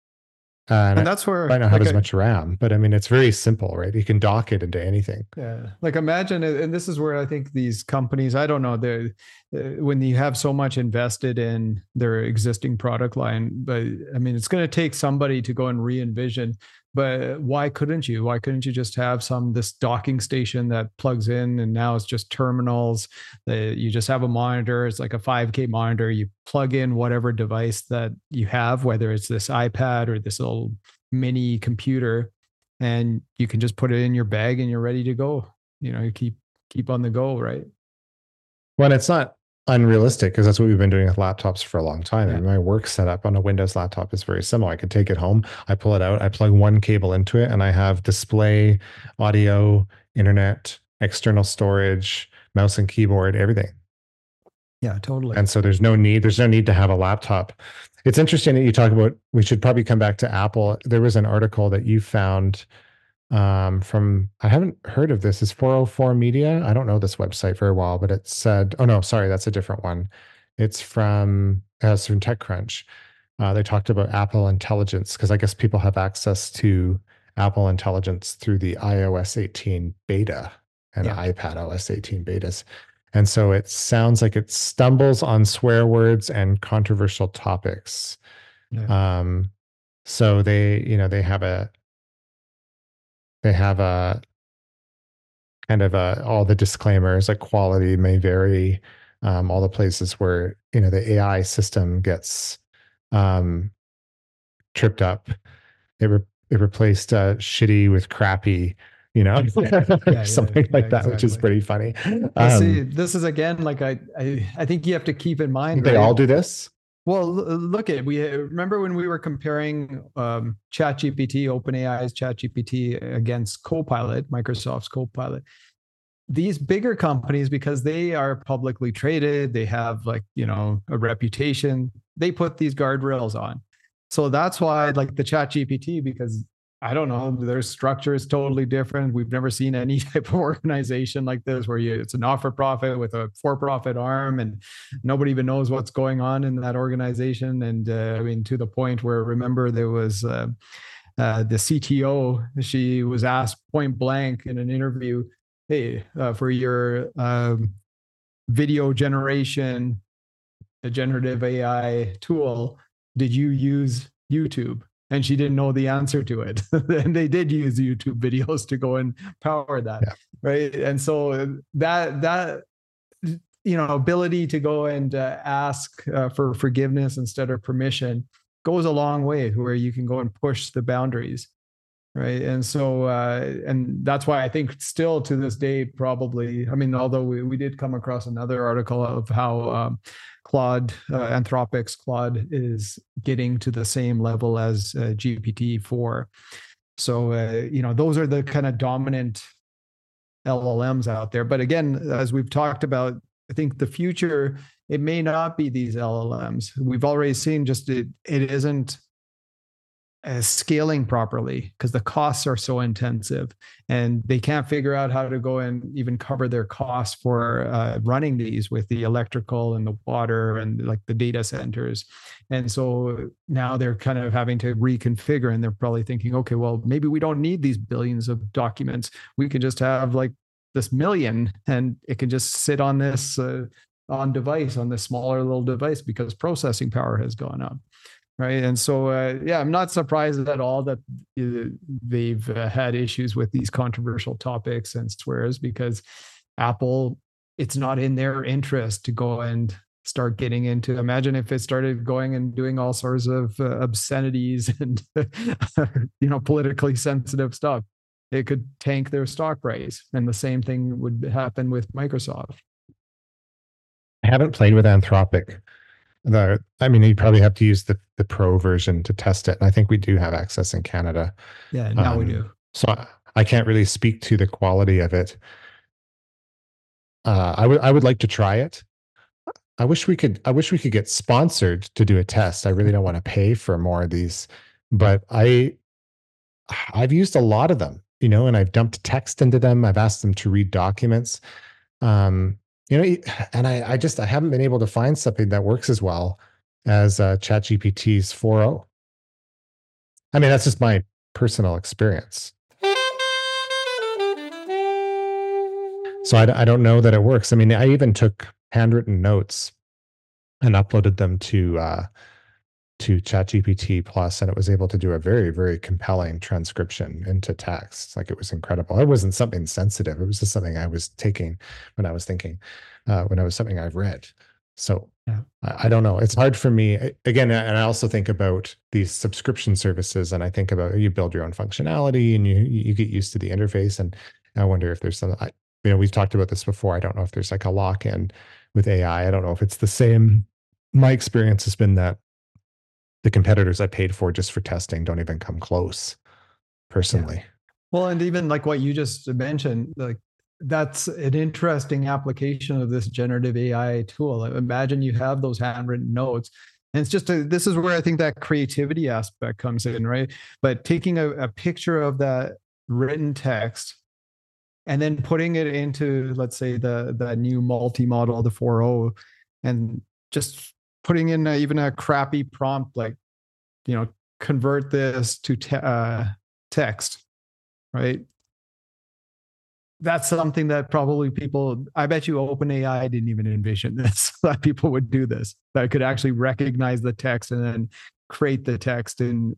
And that's where might not have as much RAM, but I mean, it's very simple, right? You can dock it into anything. Yeah. Like imagine, and this is where I think these companies, I don't know, when you have so much invested in their existing product line, but I mean, it's going to take somebody to go and re-envision, but why couldn't you? Why couldn't you just have this docking station that plugs in and now it's just terminals? You just have a monitor. It's like a 5K monitor. You plug in whatever device that you have, whether it's this iPad or this old mini computer, and you can just put it in your bag and you're ready to go. You keep on the go, right? Well, it's not unrealistic because that's what we've been doing with laptops for a long time. And my work setup on a Windows laptop is very similar. I can take it home, I pull it out, I plug one cable into it, and I have display, audio, internet, external storage, mouse and keyboard, everything. Yeah, totally. And so there's no need to have a laptop. It's interesting that you talk about, we should probably come back to Apple. There was an article that you found from, I haven't heard of this, is 404 Media. I don't know this website very well, but it said, oh no, sorry, that's a different one. It's from TechCrunch. They talked about Apple Intelligence, because I guess people have access to Apple Intelligence through the iOS 18 beta and iPad OS 18 betas. And so it sounds like it stumbles on swear words and controversial topics. So they have a kind of all the disclaimers, like quality may vary, all the places where the AI system gets tripped up. It replaced shitty with crappy, something like that, exactly. Which is pretty funny. See, this is again, like I think you have to keep in mind. They all do this. Well, look at, we remember when we were comparing ChatGPT, OpenAI's ChatGPT against Copilot, Microsoft's Copilot. These bigger companies, because they are publicly traded, they have a reputation, they put these guardrails on. So that's why like the ChatGPT, because I don't know, their structure is totally different. We've never seen any type of organization like this where it's a not-for-profit with a for-profit arm, and nobody even knows what's going on in that organization. And I mean, to the point where, remember, there was the CTO, she was asked point blank in an interview, hey, for your video generation, a generative AI tool, did you use YouTube? And she didn't know the answer to it. And they did use YouTube videos to go and power that, right? And so that ability to go and ask for forgiveness instead of permission goes a long way, where you can go and push the boundaries, right? And so and that's why I think still to this day, probably, I mean, although we did come across another article of how Claude, Anthropic's Claude, is getting to the same level as GPT-4. So, those are the kind of dominant LLMs out there. But again, as we've talked about, I think the future, it may not be these LLMs. We've already seen just it isn't scaling properly because the costs are so intensive, and they can't figure out how to go and even cover their costs for running these with the electrical and the water and like the data centers. And so now they're kind of having to reconfigure, and they're probably thinking, okay, well, maybe we don't need these billions of documents. We can just have like this million, and it can just sit on this on this smaller little device, because processing power has gone up. Right. And so, I'm not surprised at all that they've had issues with these controversial topics and swears, because Apple it's not in their interest to go and start getting into. Imagine if it started going and doing all sorts of obscenities and politically sensitive stuff. It could tank their stock price, and the same thing would happen with Microsoft. I haven't played with Anthropic. I mean, you probably have to use the pro version to test it. And I think we do have access in Canada. Yeah, now we do. So I can't really speak to the quality of it. I would like to try it. I wish we could get sponsored to do a test. I really don't want to pay for more of these, but I've used a lot of them, and I've dumped text into them. I've asked them to read documents. And I haven't been able to find something that works as well as ChatGPT's 4.0. I mean, that's just my personal experience. So I don't know that it works. I mean, I even took handwritten notes and uploaded them to ChatGPT Plus, and it was able to do a very, very compelling transcription into text. Like, it was incredible. It wasn't something sensitive. It was just something I was taking when I was thinking, when it was something I've read. So yeah. I don't know. It's hard for me. Again, and I also think about these subscription services, and I think about, you build your own functionality and you get used to the interface. And I wonder if there's some, we've talked about this before. I don't know if there's like a lock-in with AI. I don't know if it's the same. My experience has been that the competitors I paid for just for testing don't even come close, personally. Yeah. Well, and even like what you just mentioned, like, that's an interesting application of this generative AI tool. Imagine you have those handwritten notes, and it's just this is where I think that creativity aspect comes in, right? But taking a picture of that written text and then putting it into, let's say, the new multi-model, the 4.0, and just putting in even a crappy prompt, like, convert this to text, right? That's something that probably people, I bet you OpenAI didn't even envision this, that people would do this, that could actually recognize the text and then create the text in,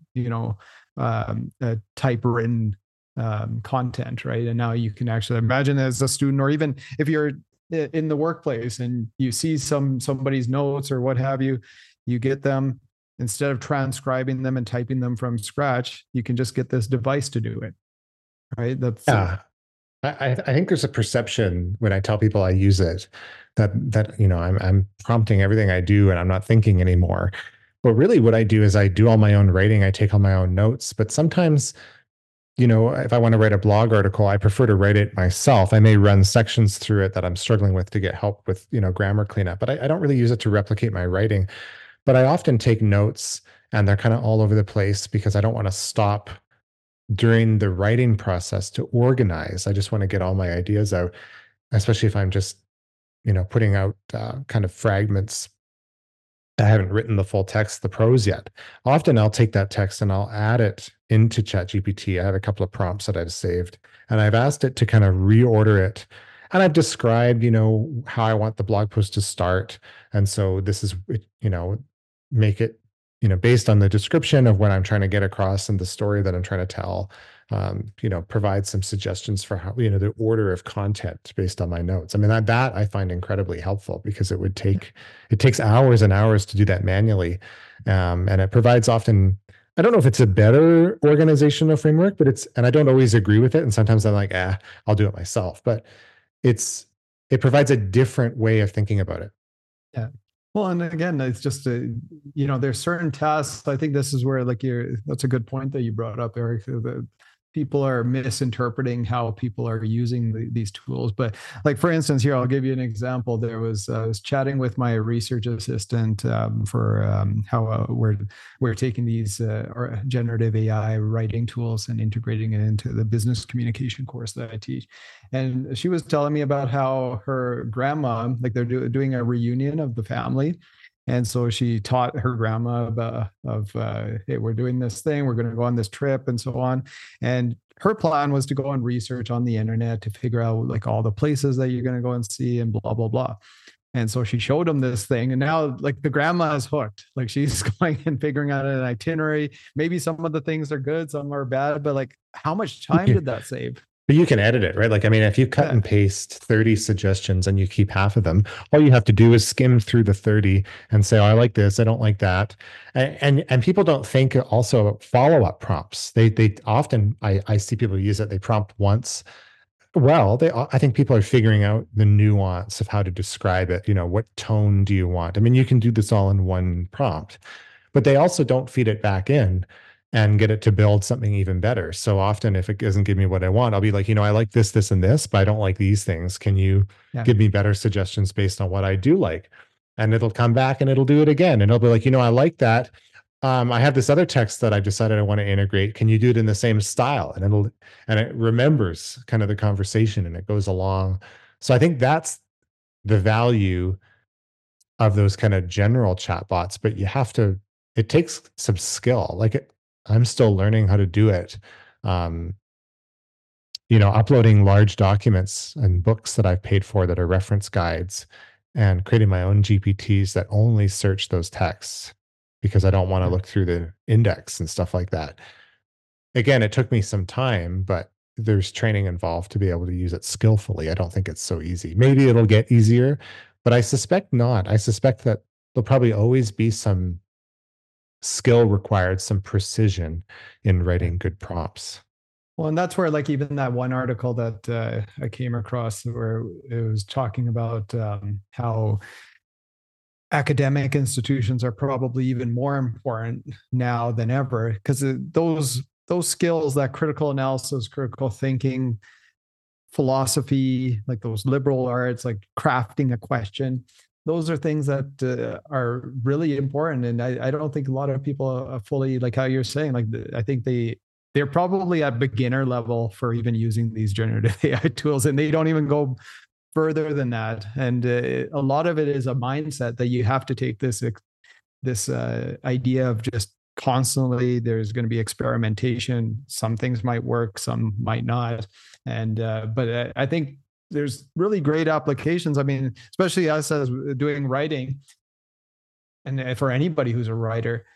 typewritten content, right? And now you can actually imagine, as a student, or even if you're in the workplace and you see somebody's notes or what have you, you get them, instead of transcribing them and typing them from scratch, you can just get this device to do it, right? That's I think there's a perception when I tell people I use it that I'm prompting everything I do and I'm not thinking anymore. But really what I do is I do all my own writing. I take all my own notes. But sometimes, if I want to write a blog article, I prefer to write it myself. I may run sections through it that I'm struggling with to get help with, grammar cleanup, but I don't really use it to replicate my writing. But I often take notes, and they're kind of all over the place because I don't want to stop during the writing process to organize. I just want to get all my ideas out, especially if I'm just, putting out kind of fragments. I haven't written the full text, the prose yet. Often I'll take that text and I'll add it into ChatGPT. I have a couple of prompts that I've saved, and I've asked it to kind of reorder it. And I've described, how I want the blog post to start. And so this is, make it, based on the description of what I'm trying to get across and the story that I'm trying to tell, provide some suggestions for how, the order of content based on my notes. I mean, that I find incredibly helpful, because it takes hours and hours to do that manually. And it provides often, I don't know if it's a better organizational framework, but and I don't always agree with it. And sometimes I'm like, I'll do it myself, but it provides a different way of thinking about it. Yeah. Well, and again, it's just there's certain tasks. I think this is where, that's a good point that you brought up, Eric. People are misinterpreting how people are using these tools. But like, for instance, here, I'll give you an example. I was chatting with my research assistant for how we're taking these generative AI writing tools and integrating it into the business communication course that I teach. And she was telling me about how her grandma, like, they're doing a reunion of the family. And so she taught her grandma hey, we're doing this thing, we're going to go on this trip and so on. And her plan was to go and research on the internet to figure out, like, all the places that you're going to go and see and blah, blah, blah. And so she showed him this thing, and now, like, the grandma is hooked. Like, she's going and figuring out an itinerary. Maybe some of the things are good, some are bad, but, like, how much time did that save? But you can edit it, right? Like, I mean, if you cut Yeah. and paste 30 suggestions and you keep half of them, all you have to do is skim through the 30 and say, oh, I like this, I don't like that. And people don't think also follow-up prompts. They often I see people use it, they prompt once. Well, I think people are figuring out the nuance of how to describe it. You know, what tone do you want? I mean, you can do this all in one prompt, but they also don't feed it back in and get it to build something even better. So often, if it doesn't give me what I want, I'll be like, I like this, and this, but I don't like these things. Can you Yeah. give me better suggestions based on what I do like? And it'll come back and it'll do it again. And it'll be like, I like that. I have this other text that I've decided I want to integrate. Can you do it in the same style? And it remembers kind of the conversation and it goes along. So I think that's the value of those kind of general chatbots, but it takes some skill. I'm still learning how to do it. Um, Uploading large documents and books that I've paid for that are reference guides and creating my own GPTs that only search those texts because I don't want to look through the index and stuff like that. Again, it took me some time, but there's training involved to be able to use it skillfully. I don't think it's so easy. Maybe it'll get easier, but I suspect not. I suspect that there'll probably always be some skill required, some precision in writing good prompts. Well, and that's where, like, even that one article that I came across where it was talking about how academic institutions are probably even more important now than ever, because those skills, that critical analysis, critical thinking, philosophy, like those liberal arts, like crafting a question, those are things that are really important. And I don't think a lot of people are fully, like how you're saying, like I think they're probably at beginner level for even using these generative AI tools, and they don't even go further than that. And a lot of it is a mindset that you have to take this idea of just constantly there's going to be experimentation. Some things might work, some might not. And but I think there's really great applications. I mean, especially us as doing writing, and for anybody who's a writer,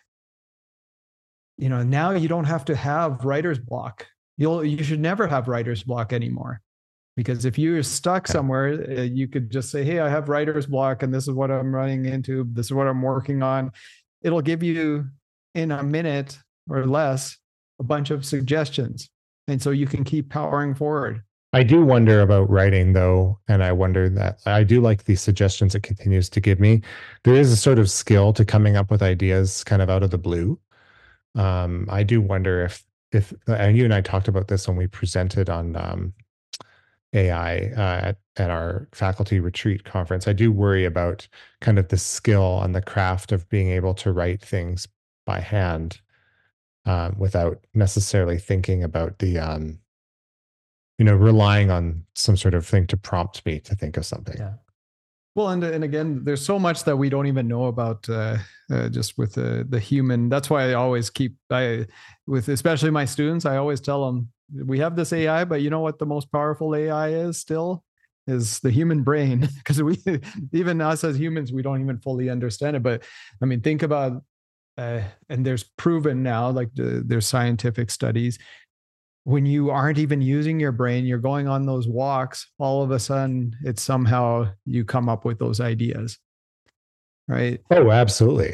now you don't have to have writer's block. You should never have writer's block anymore. Because if you're stuck somewhere, you could just say, hey, I have writer's block and this is what I'm running into. This is what I'm working on. It'll give you in a minute or less a bunch of suggestions. And so you can keep powering forward. I do wonder about writing though. And I wonder that I do like the suggestions it continues to give me. There is a sort of skill to coming up with ideas kind of out of the blue. I do wonder if and you and I talked about this when we presented on AI at our faculty retreat conference. I do worry about kind of the skill and the craft of being able to write things by hand without necessarily thinking about the, relying on some sort of thing to prompt me to think of something. Yeah. Well, and again, there's so much that we don't even know about just with the human. That's why I always with especially my students, I always tell them, we have this AI, but you know what the most powerful AI is the human brain, because even us as humans, we don't even fully understand it. But I mean, think about, and there's proven now, like there's scientific studies, when you aren't even using your brain, you're going on those walks, all of a sudden it's somehow you come up with those ideas. Right? Oh, absolutely.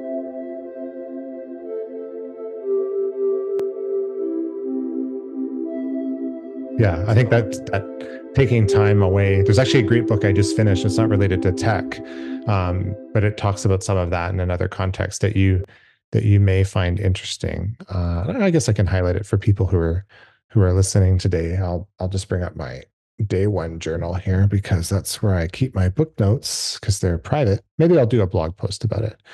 Yeah, I think that taking time away. There's actually a great book I just finished. It's not related to tech, but it talks about some of that in another context that you may find interesting. I guess I can highlight it for people who are listening today. I'll just bring up my day one journal here because that's where I keep my book notes because they're private. Maybe I'll do a blog post about it.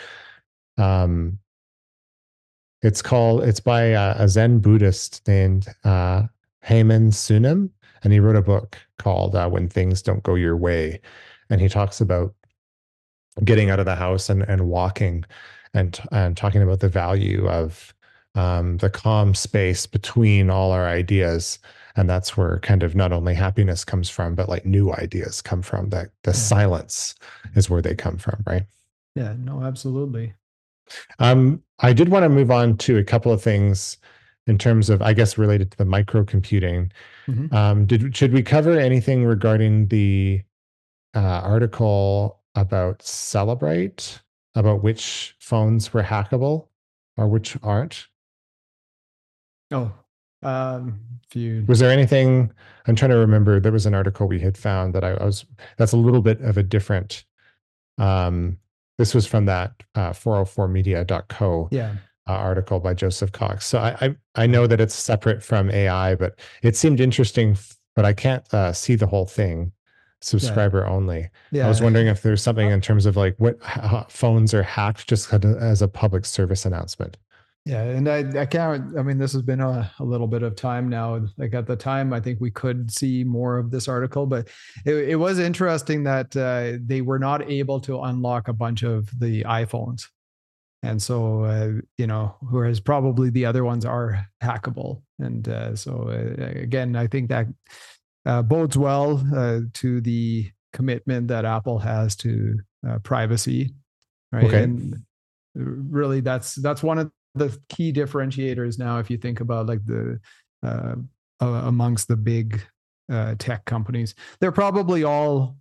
It's by a Zen Buddhist named Haemin Sunim, and he wrote a book called When Things Don't Go Your Way. And he talks about getting out of the house and walking and talking about the value of the calm space between all our ideas. And that's where kind of not only happiness comes from, but like new ideas come from. That the silence is where they come from, right? Yeah, no, absolutely. I did want to move on to a couple of things in terms of, I guess, related to the microcomputing. Should we cover anything regarding the article about Celebrite, about which phones were hackable or which aren't? Oh, if you Was there anything? I'm trying to remember. There was an article we had found that I was. That's a little bit of a different. This was from that 404media.co yeah. article by Joseph Cox. So I know that it's separate from AI, but it seemed interesting. But I can't see the whole thing. Subscriber only. I was Yeah. wondering if there's something in terms of like what phones are hacked, just as a public service announcement. Yeah, and I can't. I mean, this has been a little bit of time now. Like at the time, I think we could see more of this article, but it was interesting that they were not able to unlock a bunch of the iPhones, and so whereas probably the other ones are hackable, and again, I think that bodes well to the commitment that Apple has to privacy, right? Okay. And really, that's one of the key differentiators now. If you think about like the amongst the big tech companies, they're probably all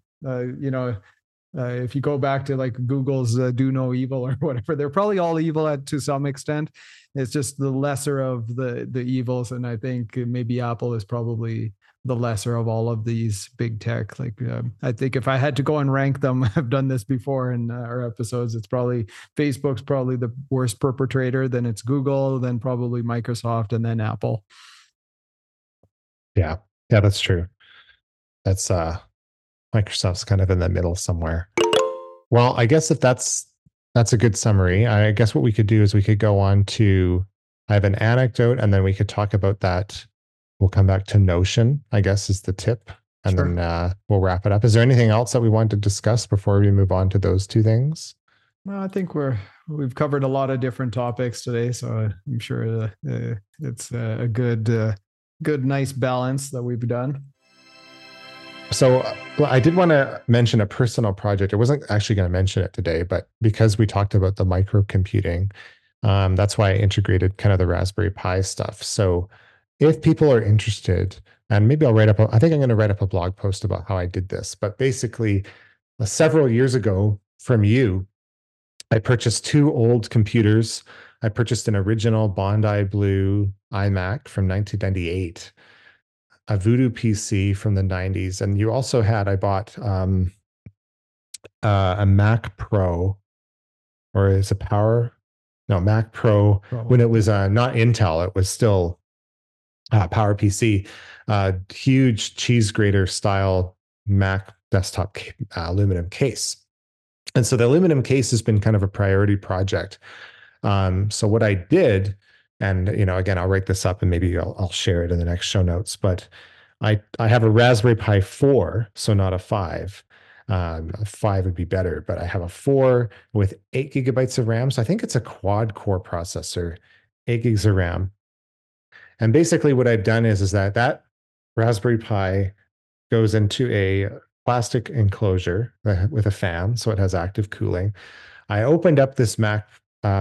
if you go back to like Google's do no evil or whatever, they're probably all evil to some extent. It's just the lesser of the evils, and I think maybe Apple is probably the lesser of all of these big tech. Like I think if I had to go and rank them, I've done this before in our episodes, it's probably Facebook's probably the worst perpetrator, then it's Google, then probably Microsoft, and then Apple. Yeah, that's true. That's Microsoft's kind of in the middle somewhere. Well, I guess if that's a good summary. I guess what we could do is we could go on to, I have an anecdote, and then we could talk about that. We'll come back to Notion, I guess, is the tip, and Sure. then we'll wrap it up. Is there anything else that we want to discuss before we move on to those two things? Well, I think we've covered a lot of different topics today, so I'm sure it's a good, nice balance that we've done. So I did want to mention a personal project. I wasn't actually going to mention it today, but because we talked about the microcomputing, that's why I integrated kind of the Raspberry Pi stuff. So if people are interested, and maybe I'll I think I'm going to write up a blog post about how I did this. But basically, several years ago from you, I purchased two old computers. I purchased an original Bondi Blue iMac from 1998, a Voodoo PC from the 90s, and you also had, I bought a Mac Pro, or is it Mac Pro, when it was not Intel, it was still Power PC, huge cheese grater style Mac desktop aluminum case. And so the aluminum case has been kind of a priority project. So what I did, and again, I'll write this up and maybe I'll share it in the next show notes, but I have a Raspberry Pi 4, so not a 5. A 5 would be better, but I have a 4 with 8 gigabytes of RAM. So I think it's a quad core processor, 8 gigs of RAM. And basically what I've done is that Raspberry Pi goes into a plastic enclosure with a fan, so it has active cooling. I opened up this Mac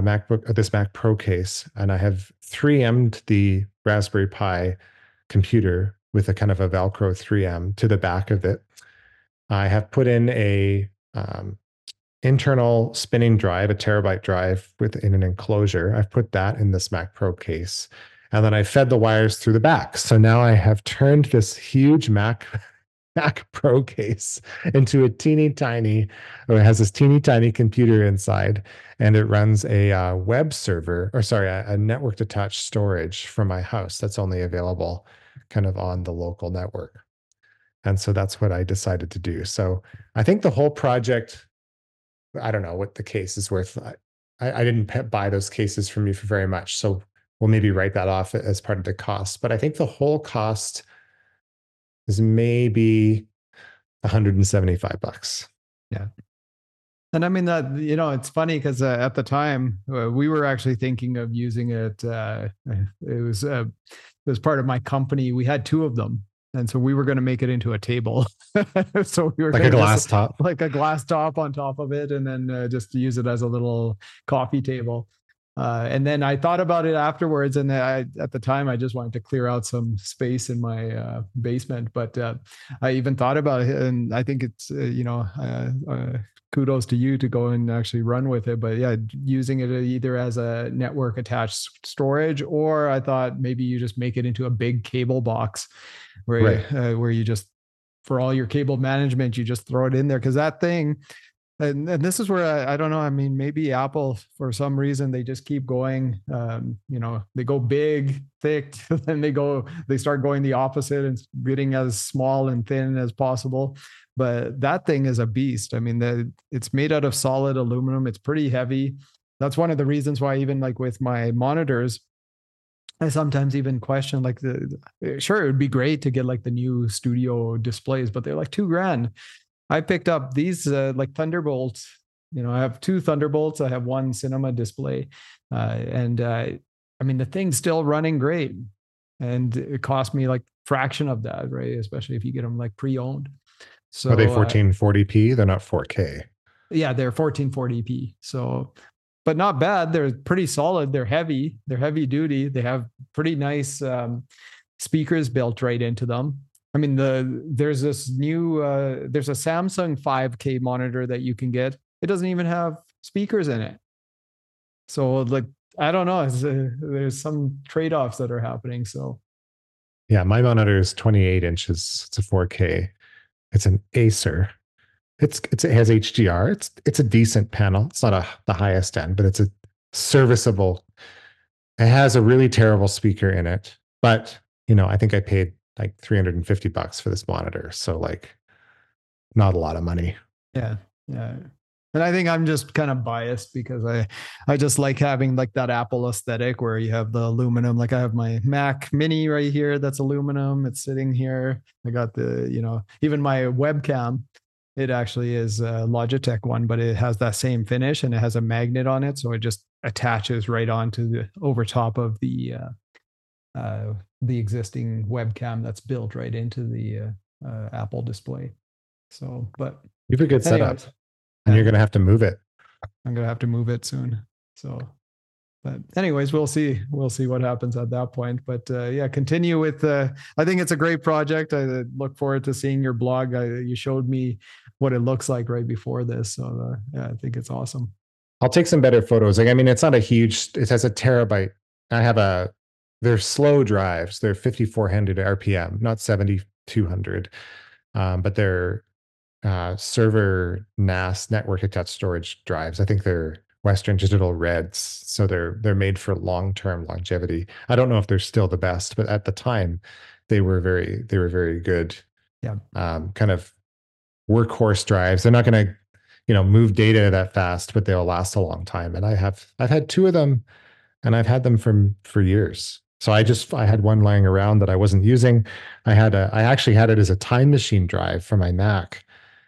Pro case, and I have 3M'd the Raspberry Pi computer with a kind of a Velcro 3M to the back of it. I have put in a internal spinning drive, a terabyte drive within an enclosure. I've put that in this Mac Pro case, and then I fed the wires through the back. So now I have turned this huge Mac Pro case into a it has this teeny tiny computer inside, and it runs a web server, a network attached storage from my house that's only available kind of on the local network. And so that's what I decided to do. So I think the whole project, I don't know what the case is worth. I didn't buy those cases from you for very much. So we'll maybe write that off as part of the cost. But I think the whole cost is maybe $175. Yeah. And I mean that, it's funny because at the time we were actually thinking of using it. It was part of my company. We had two of them. And so we were going to make it into a table. So we were like a glass top, on top of it, and then just use it as a little coffee table. And then I thought about it afterwards, and at the time I just wanted to clear out some space in my basement. But I even thought about it, and I think it's kudos to you to go and actually run with it. But yeah, using it either as a network attached storage, or I thought maybe you just make it into a big cable box where you just, for all your cable management, you just throw it in there, because that thing. And this is where I don't know. I mean, maybe Apple, for some reason, they just keep going. They go big, thick, then they start going the opposite and getting as small and thin as possible. But that thing is a beast. I mean, it's made out of solid aluminum. It's pretty heavy. That's one of the reasons why, even like with my monitors, I sometimes even question like sure, it would be great to get like the new studio displays, but they're like $2,000. I picked up these like Thunderbolts. I have two Thunderbolts. I have one cinema display, and I mean, the thing's still running great, and it cost me like fraction of that, right? Especially if you get them like pre-owned. So are they 1440p? They're not 4K. Yeah, they're 1440p. So, but not bad. They're pretty solid. They're heavy. They're heavy duty. They have pretty nice speakers built right into them. I mean, there's this new there's a Samsung 5K monitor that you can get. It doesn't even have speakers in it. So like, I don't know. There's some trade-offs that are happening. So yeah, my monitor is 28 inches. It's a 4K. It's an Acer. It has HDR. It's a decent panel. It's not the highest end, but it's a serviceable. It has a really terrible speaker in it, but I think I paid like $350 for this monitor. So like, not a lot of money. Yeah. And I think I'm just kind of biased because I just like having like that Apple aesthetic where you have the aluminum. Like I have my Mac Mini right here. That's aluminum. It's sitting here. I got even my webcam. It actually is a Logitech one, but it has that same finish and it has a magnet on it. So it just attaches right onto over top of the existing webcam that's built right into the Apple display. So, but you have a good setup, and you're going to have to move it. I'm going to have to move it soon. So, but anyways, we'll see what happens at that point. But yeah, continue with. I think it's a great project. I look forward to seeing your blog. You showed me what it looks like right before this, so yeah, I think it's awesome. I'll take some better photos. Like, I mean, it's not a huge. It has a terabyte. They're slow drives. They're 5,400 RPM, not 7,200. But they're server NAS, network attached storage drives. I think they're Western Digital Reds, so they're made for long-term longevity. I don't know if they're still the best, but at the time, they were very good. Yeah. Kind of workhorse drives. They're not going to, move data that fast, but they'll last a long time. And I've had two of them, and I've had them for years. So I had one lying around that I wasn't using. I actually had it as a Time Machine drive for my Mac.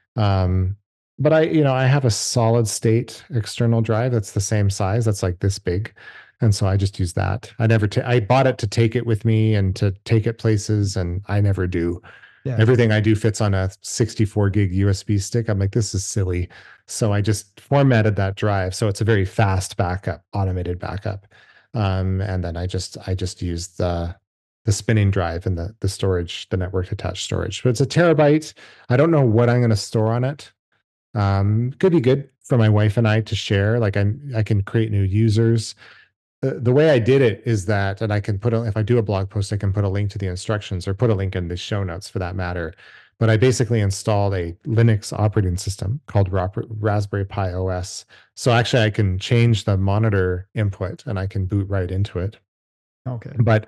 But I have a solid state external drive that's the same size. That's like this big. And so I just use that. I bought it to take it with me and to take it places, and I never do. Yeah. Everything I do fits on a 64 gig USB stick. I'm like, this is silly. So I just formatted that drive. So it's a very fast backup, automated backup. And then I just used the spinning drive and the storage, the network attached storage. But it's a terabyte. I don't know what I'm going to store on it. Could be good for my wife and I to share. Like I can create new users. The way I did it is that, and I can if I do a blog post, I can put a link to the instructions or put a link in the show notes for that matter. But I basically installed a Linux operating system called Raspberry Pi OS. So actually I can change the monitor input and I can boot right into it. Okay. But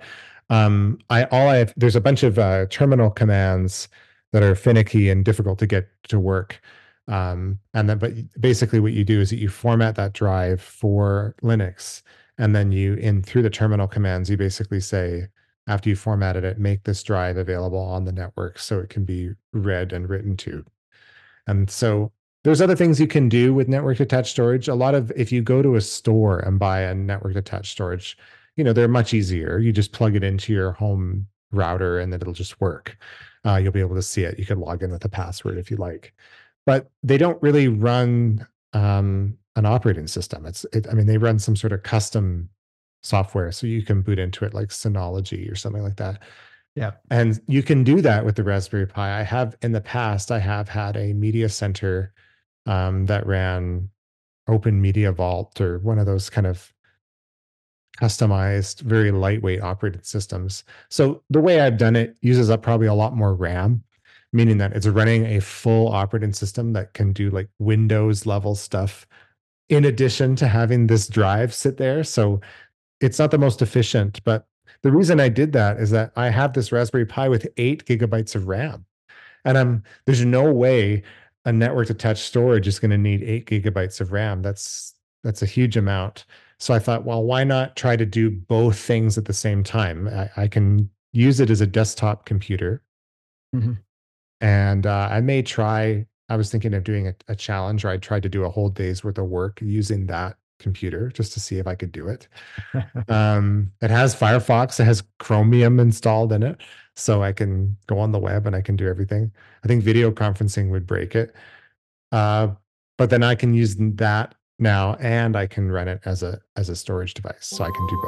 there's a bunch of terminal commands that are finicky and difficult to get to work. But basically what you do is that you format that drive for Linux. And then through the terminal commands, you basically say, after you formatted it, make this drive available on the network so it can be read and written to. And so there's other things you can do with network attached storage. If you go to a store and buy a network attached storage, they're much easier. You just plug it into your home router and then it'll just work. You'll be able to see it. You can log in with a password if you like. But they don't really run an operating system. I mean, they run some sort of custom software, so you can boot into it like Synology or something like that. Yeah. And you can do that with the Raspberry Pi. I have in the past, I have had a media center that ran Open Media Vault or one of those kind of customized, very lightweight operating systems. So the way I've done it uses up probably a lot more RAM, meaning that it's running a full operating system that can do like Windows level stuff in addition to having this drive sit there. So it's not the most efficient, but the reason I did that is that I have this Raspberry Pi with 8 GB of RAM. And there's no way a network attached storage is going to need 8 GB of RAM. That's a huge amount. So I thought, well, why not try to do both things at the same time? I can use it as a desktop computer. Mm-hmm. And I was thinking of doing a challenge where I tried to do a whole day's worth of work using that computer just to see if I could do it. It has Firefox, it has Chromium installed in it, so I can go on the web and I can do everything. I think video conferencing would break it. But then I can use that now and I can run it as a storage device. So I can do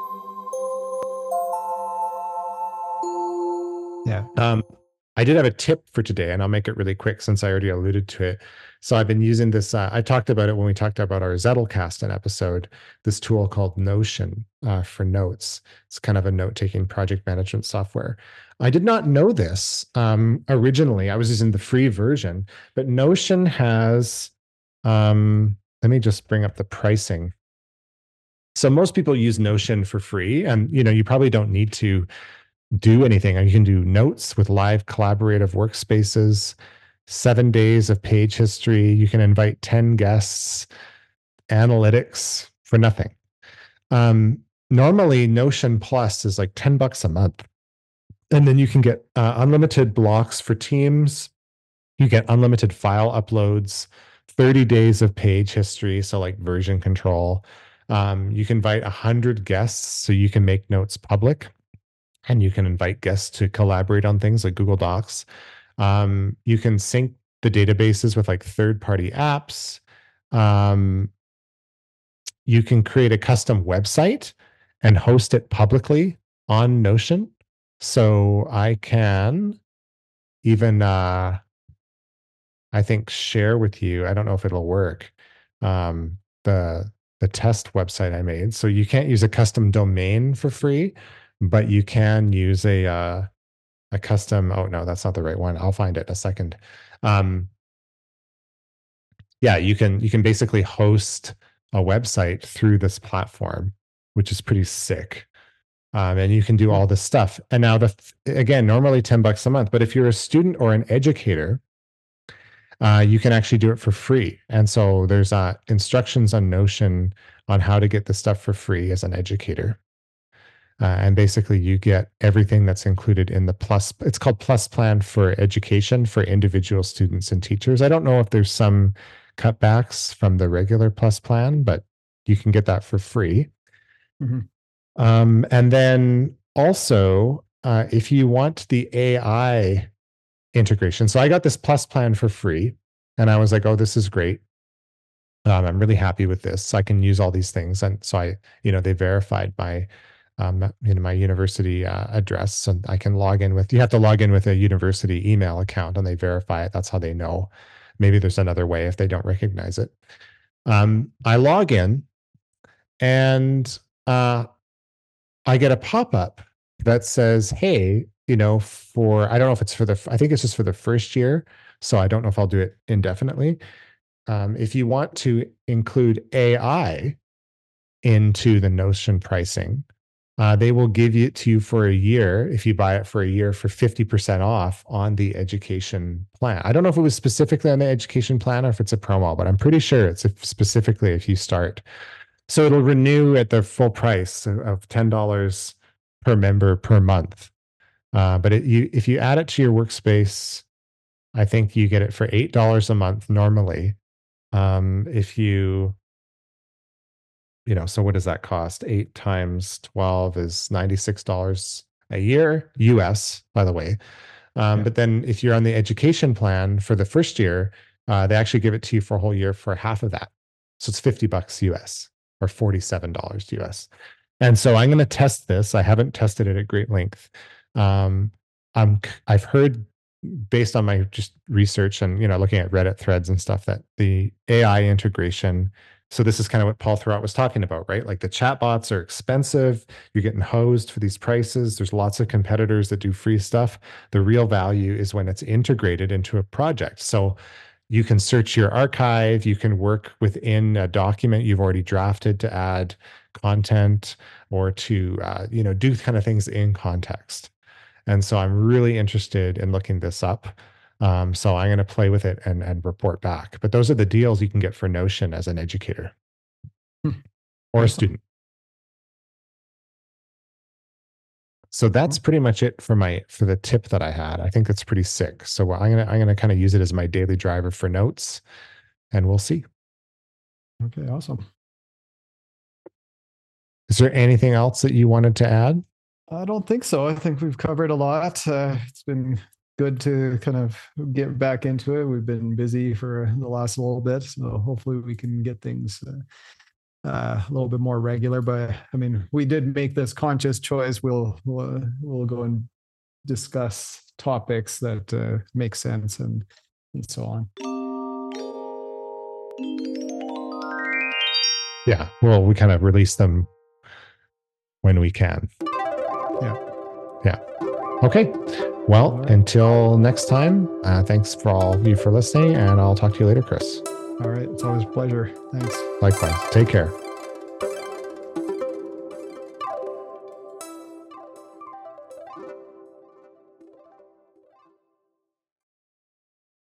both. Yeah. I did have a tip for today, and I'll make it really quick since I already alluded to it. So I've been using this. I talked about it when we talked about our Zettelkasten episode, this tool called Notion for notes. It's kind of a note-taking project management software. I did not know this originally. I was using the free version, but Notion has, let me just bring up the pricing. So most people use Notion for free, and you probably don't need to do anything. You can do notes with live collaborative workspaces, 7 days of page history. You can invite 10 guests, analytics for nothing. Normally, Notion Plus is like $10 a month. And then you can get unlimited blocks for teams. You get unlimited file uploads, 30 days of page history, so like version control. You can invite 100 guests, so you can make notes public. And you can invite guests to collaborate on things like Google Docs. You can sync the databases with like third-party apps. You can create a custom website and host it publicly on Notion. So I can even, I think, share with you. I don't know if it'll work. The test website I made. So you can't use a custom domain for free, but you can use a custom. Oh no, that's not the right one. I'll find it in a second. Yeah, you can basically host a website through this platform, which is pretty sick. And you can do all this stuff. And now again, normally $10 a month, but if you're a student or an educator, you can actually do it for free. And so there's instructions on Notion on how to get the stuff for free as an educator. And basically you get everything that's included in the Plus. It's called Plus Plan for Education for individual students and teachers. I don't know if there's some cutbacks from the regular Plus Plan, but you can get that for free. Mm-hmm. And then also, if you want the AI integration, so I got this Plus Plan for free, and I was like, oh, this is great. I'm really happy with this. So I can use all these things. And so they verified my my university address, so I can log in with. You have to log in with a university email account, and they verify it. That's how they know. Maybe there's another way if they don't recognize it. I log in, and I get a pop-up that says, "Hey, I don't know if it's I think it's just for the first year, so I don't know if I'll do it indefinitely. If you want to include AI into the Notion pricing." They will give it to you for a year if you buy it for a year for 50% off on the education plan. I don't know if it was specifically on the education plan or if it's a promo, but I'm pretty sure it's specifically if you start. So it'll renew at the full price of $10 per member per month. But if you add it to your workspace, I think you get it for $8 a month normally. If you so what does that cost? 8 times 12 is $96 a year, US, by the way. But then if you're on the education plan for the first year, they actually give it to you for a whole year for half of that. So it's $50 US or $47 US. And so I'm going to test this. I haven't tested it at great length. I've heard, based on my just research and looking at Reddit threads and stuff, that the AI integration. So this is kind of what Paul Thurrott was talking about, right? Like the chatbots are expensive. You're getting hosed for these prices. There's lots of competitors that do free stuff. The real value is when it's integrated into a project. So you can search your archive. You can work within a document you've already drafted to add content or to do kind of things in context. And so I'm really interested in looking this up. So I'm going to play with it and report back. But those are the deals you can get for Notion as an educator or a student. So that's pretty much it for the tip that I had. I think that's pretty sick. So I'm gonna kind of use it as my daily driver for notes, and we'll see. Okay, awesome. Is there anything else that you wanted to add? I don't think so. I think we've covered a lot. It's been good to kind of get back into it. We've been busy for the last little bit, so hopefully we can get things a little bit more regular. But I mean, we did make this conscious choice. We'll go and discuss topics that make sense and so on. Yeah, well, we kind of release them when we can. Yeah. Okay. Well, right. Until next time, thanks for all of you for listening, and I'll talk to you later, Chris. All right. It's always a pleasure. Thanks. Likewise. Take care.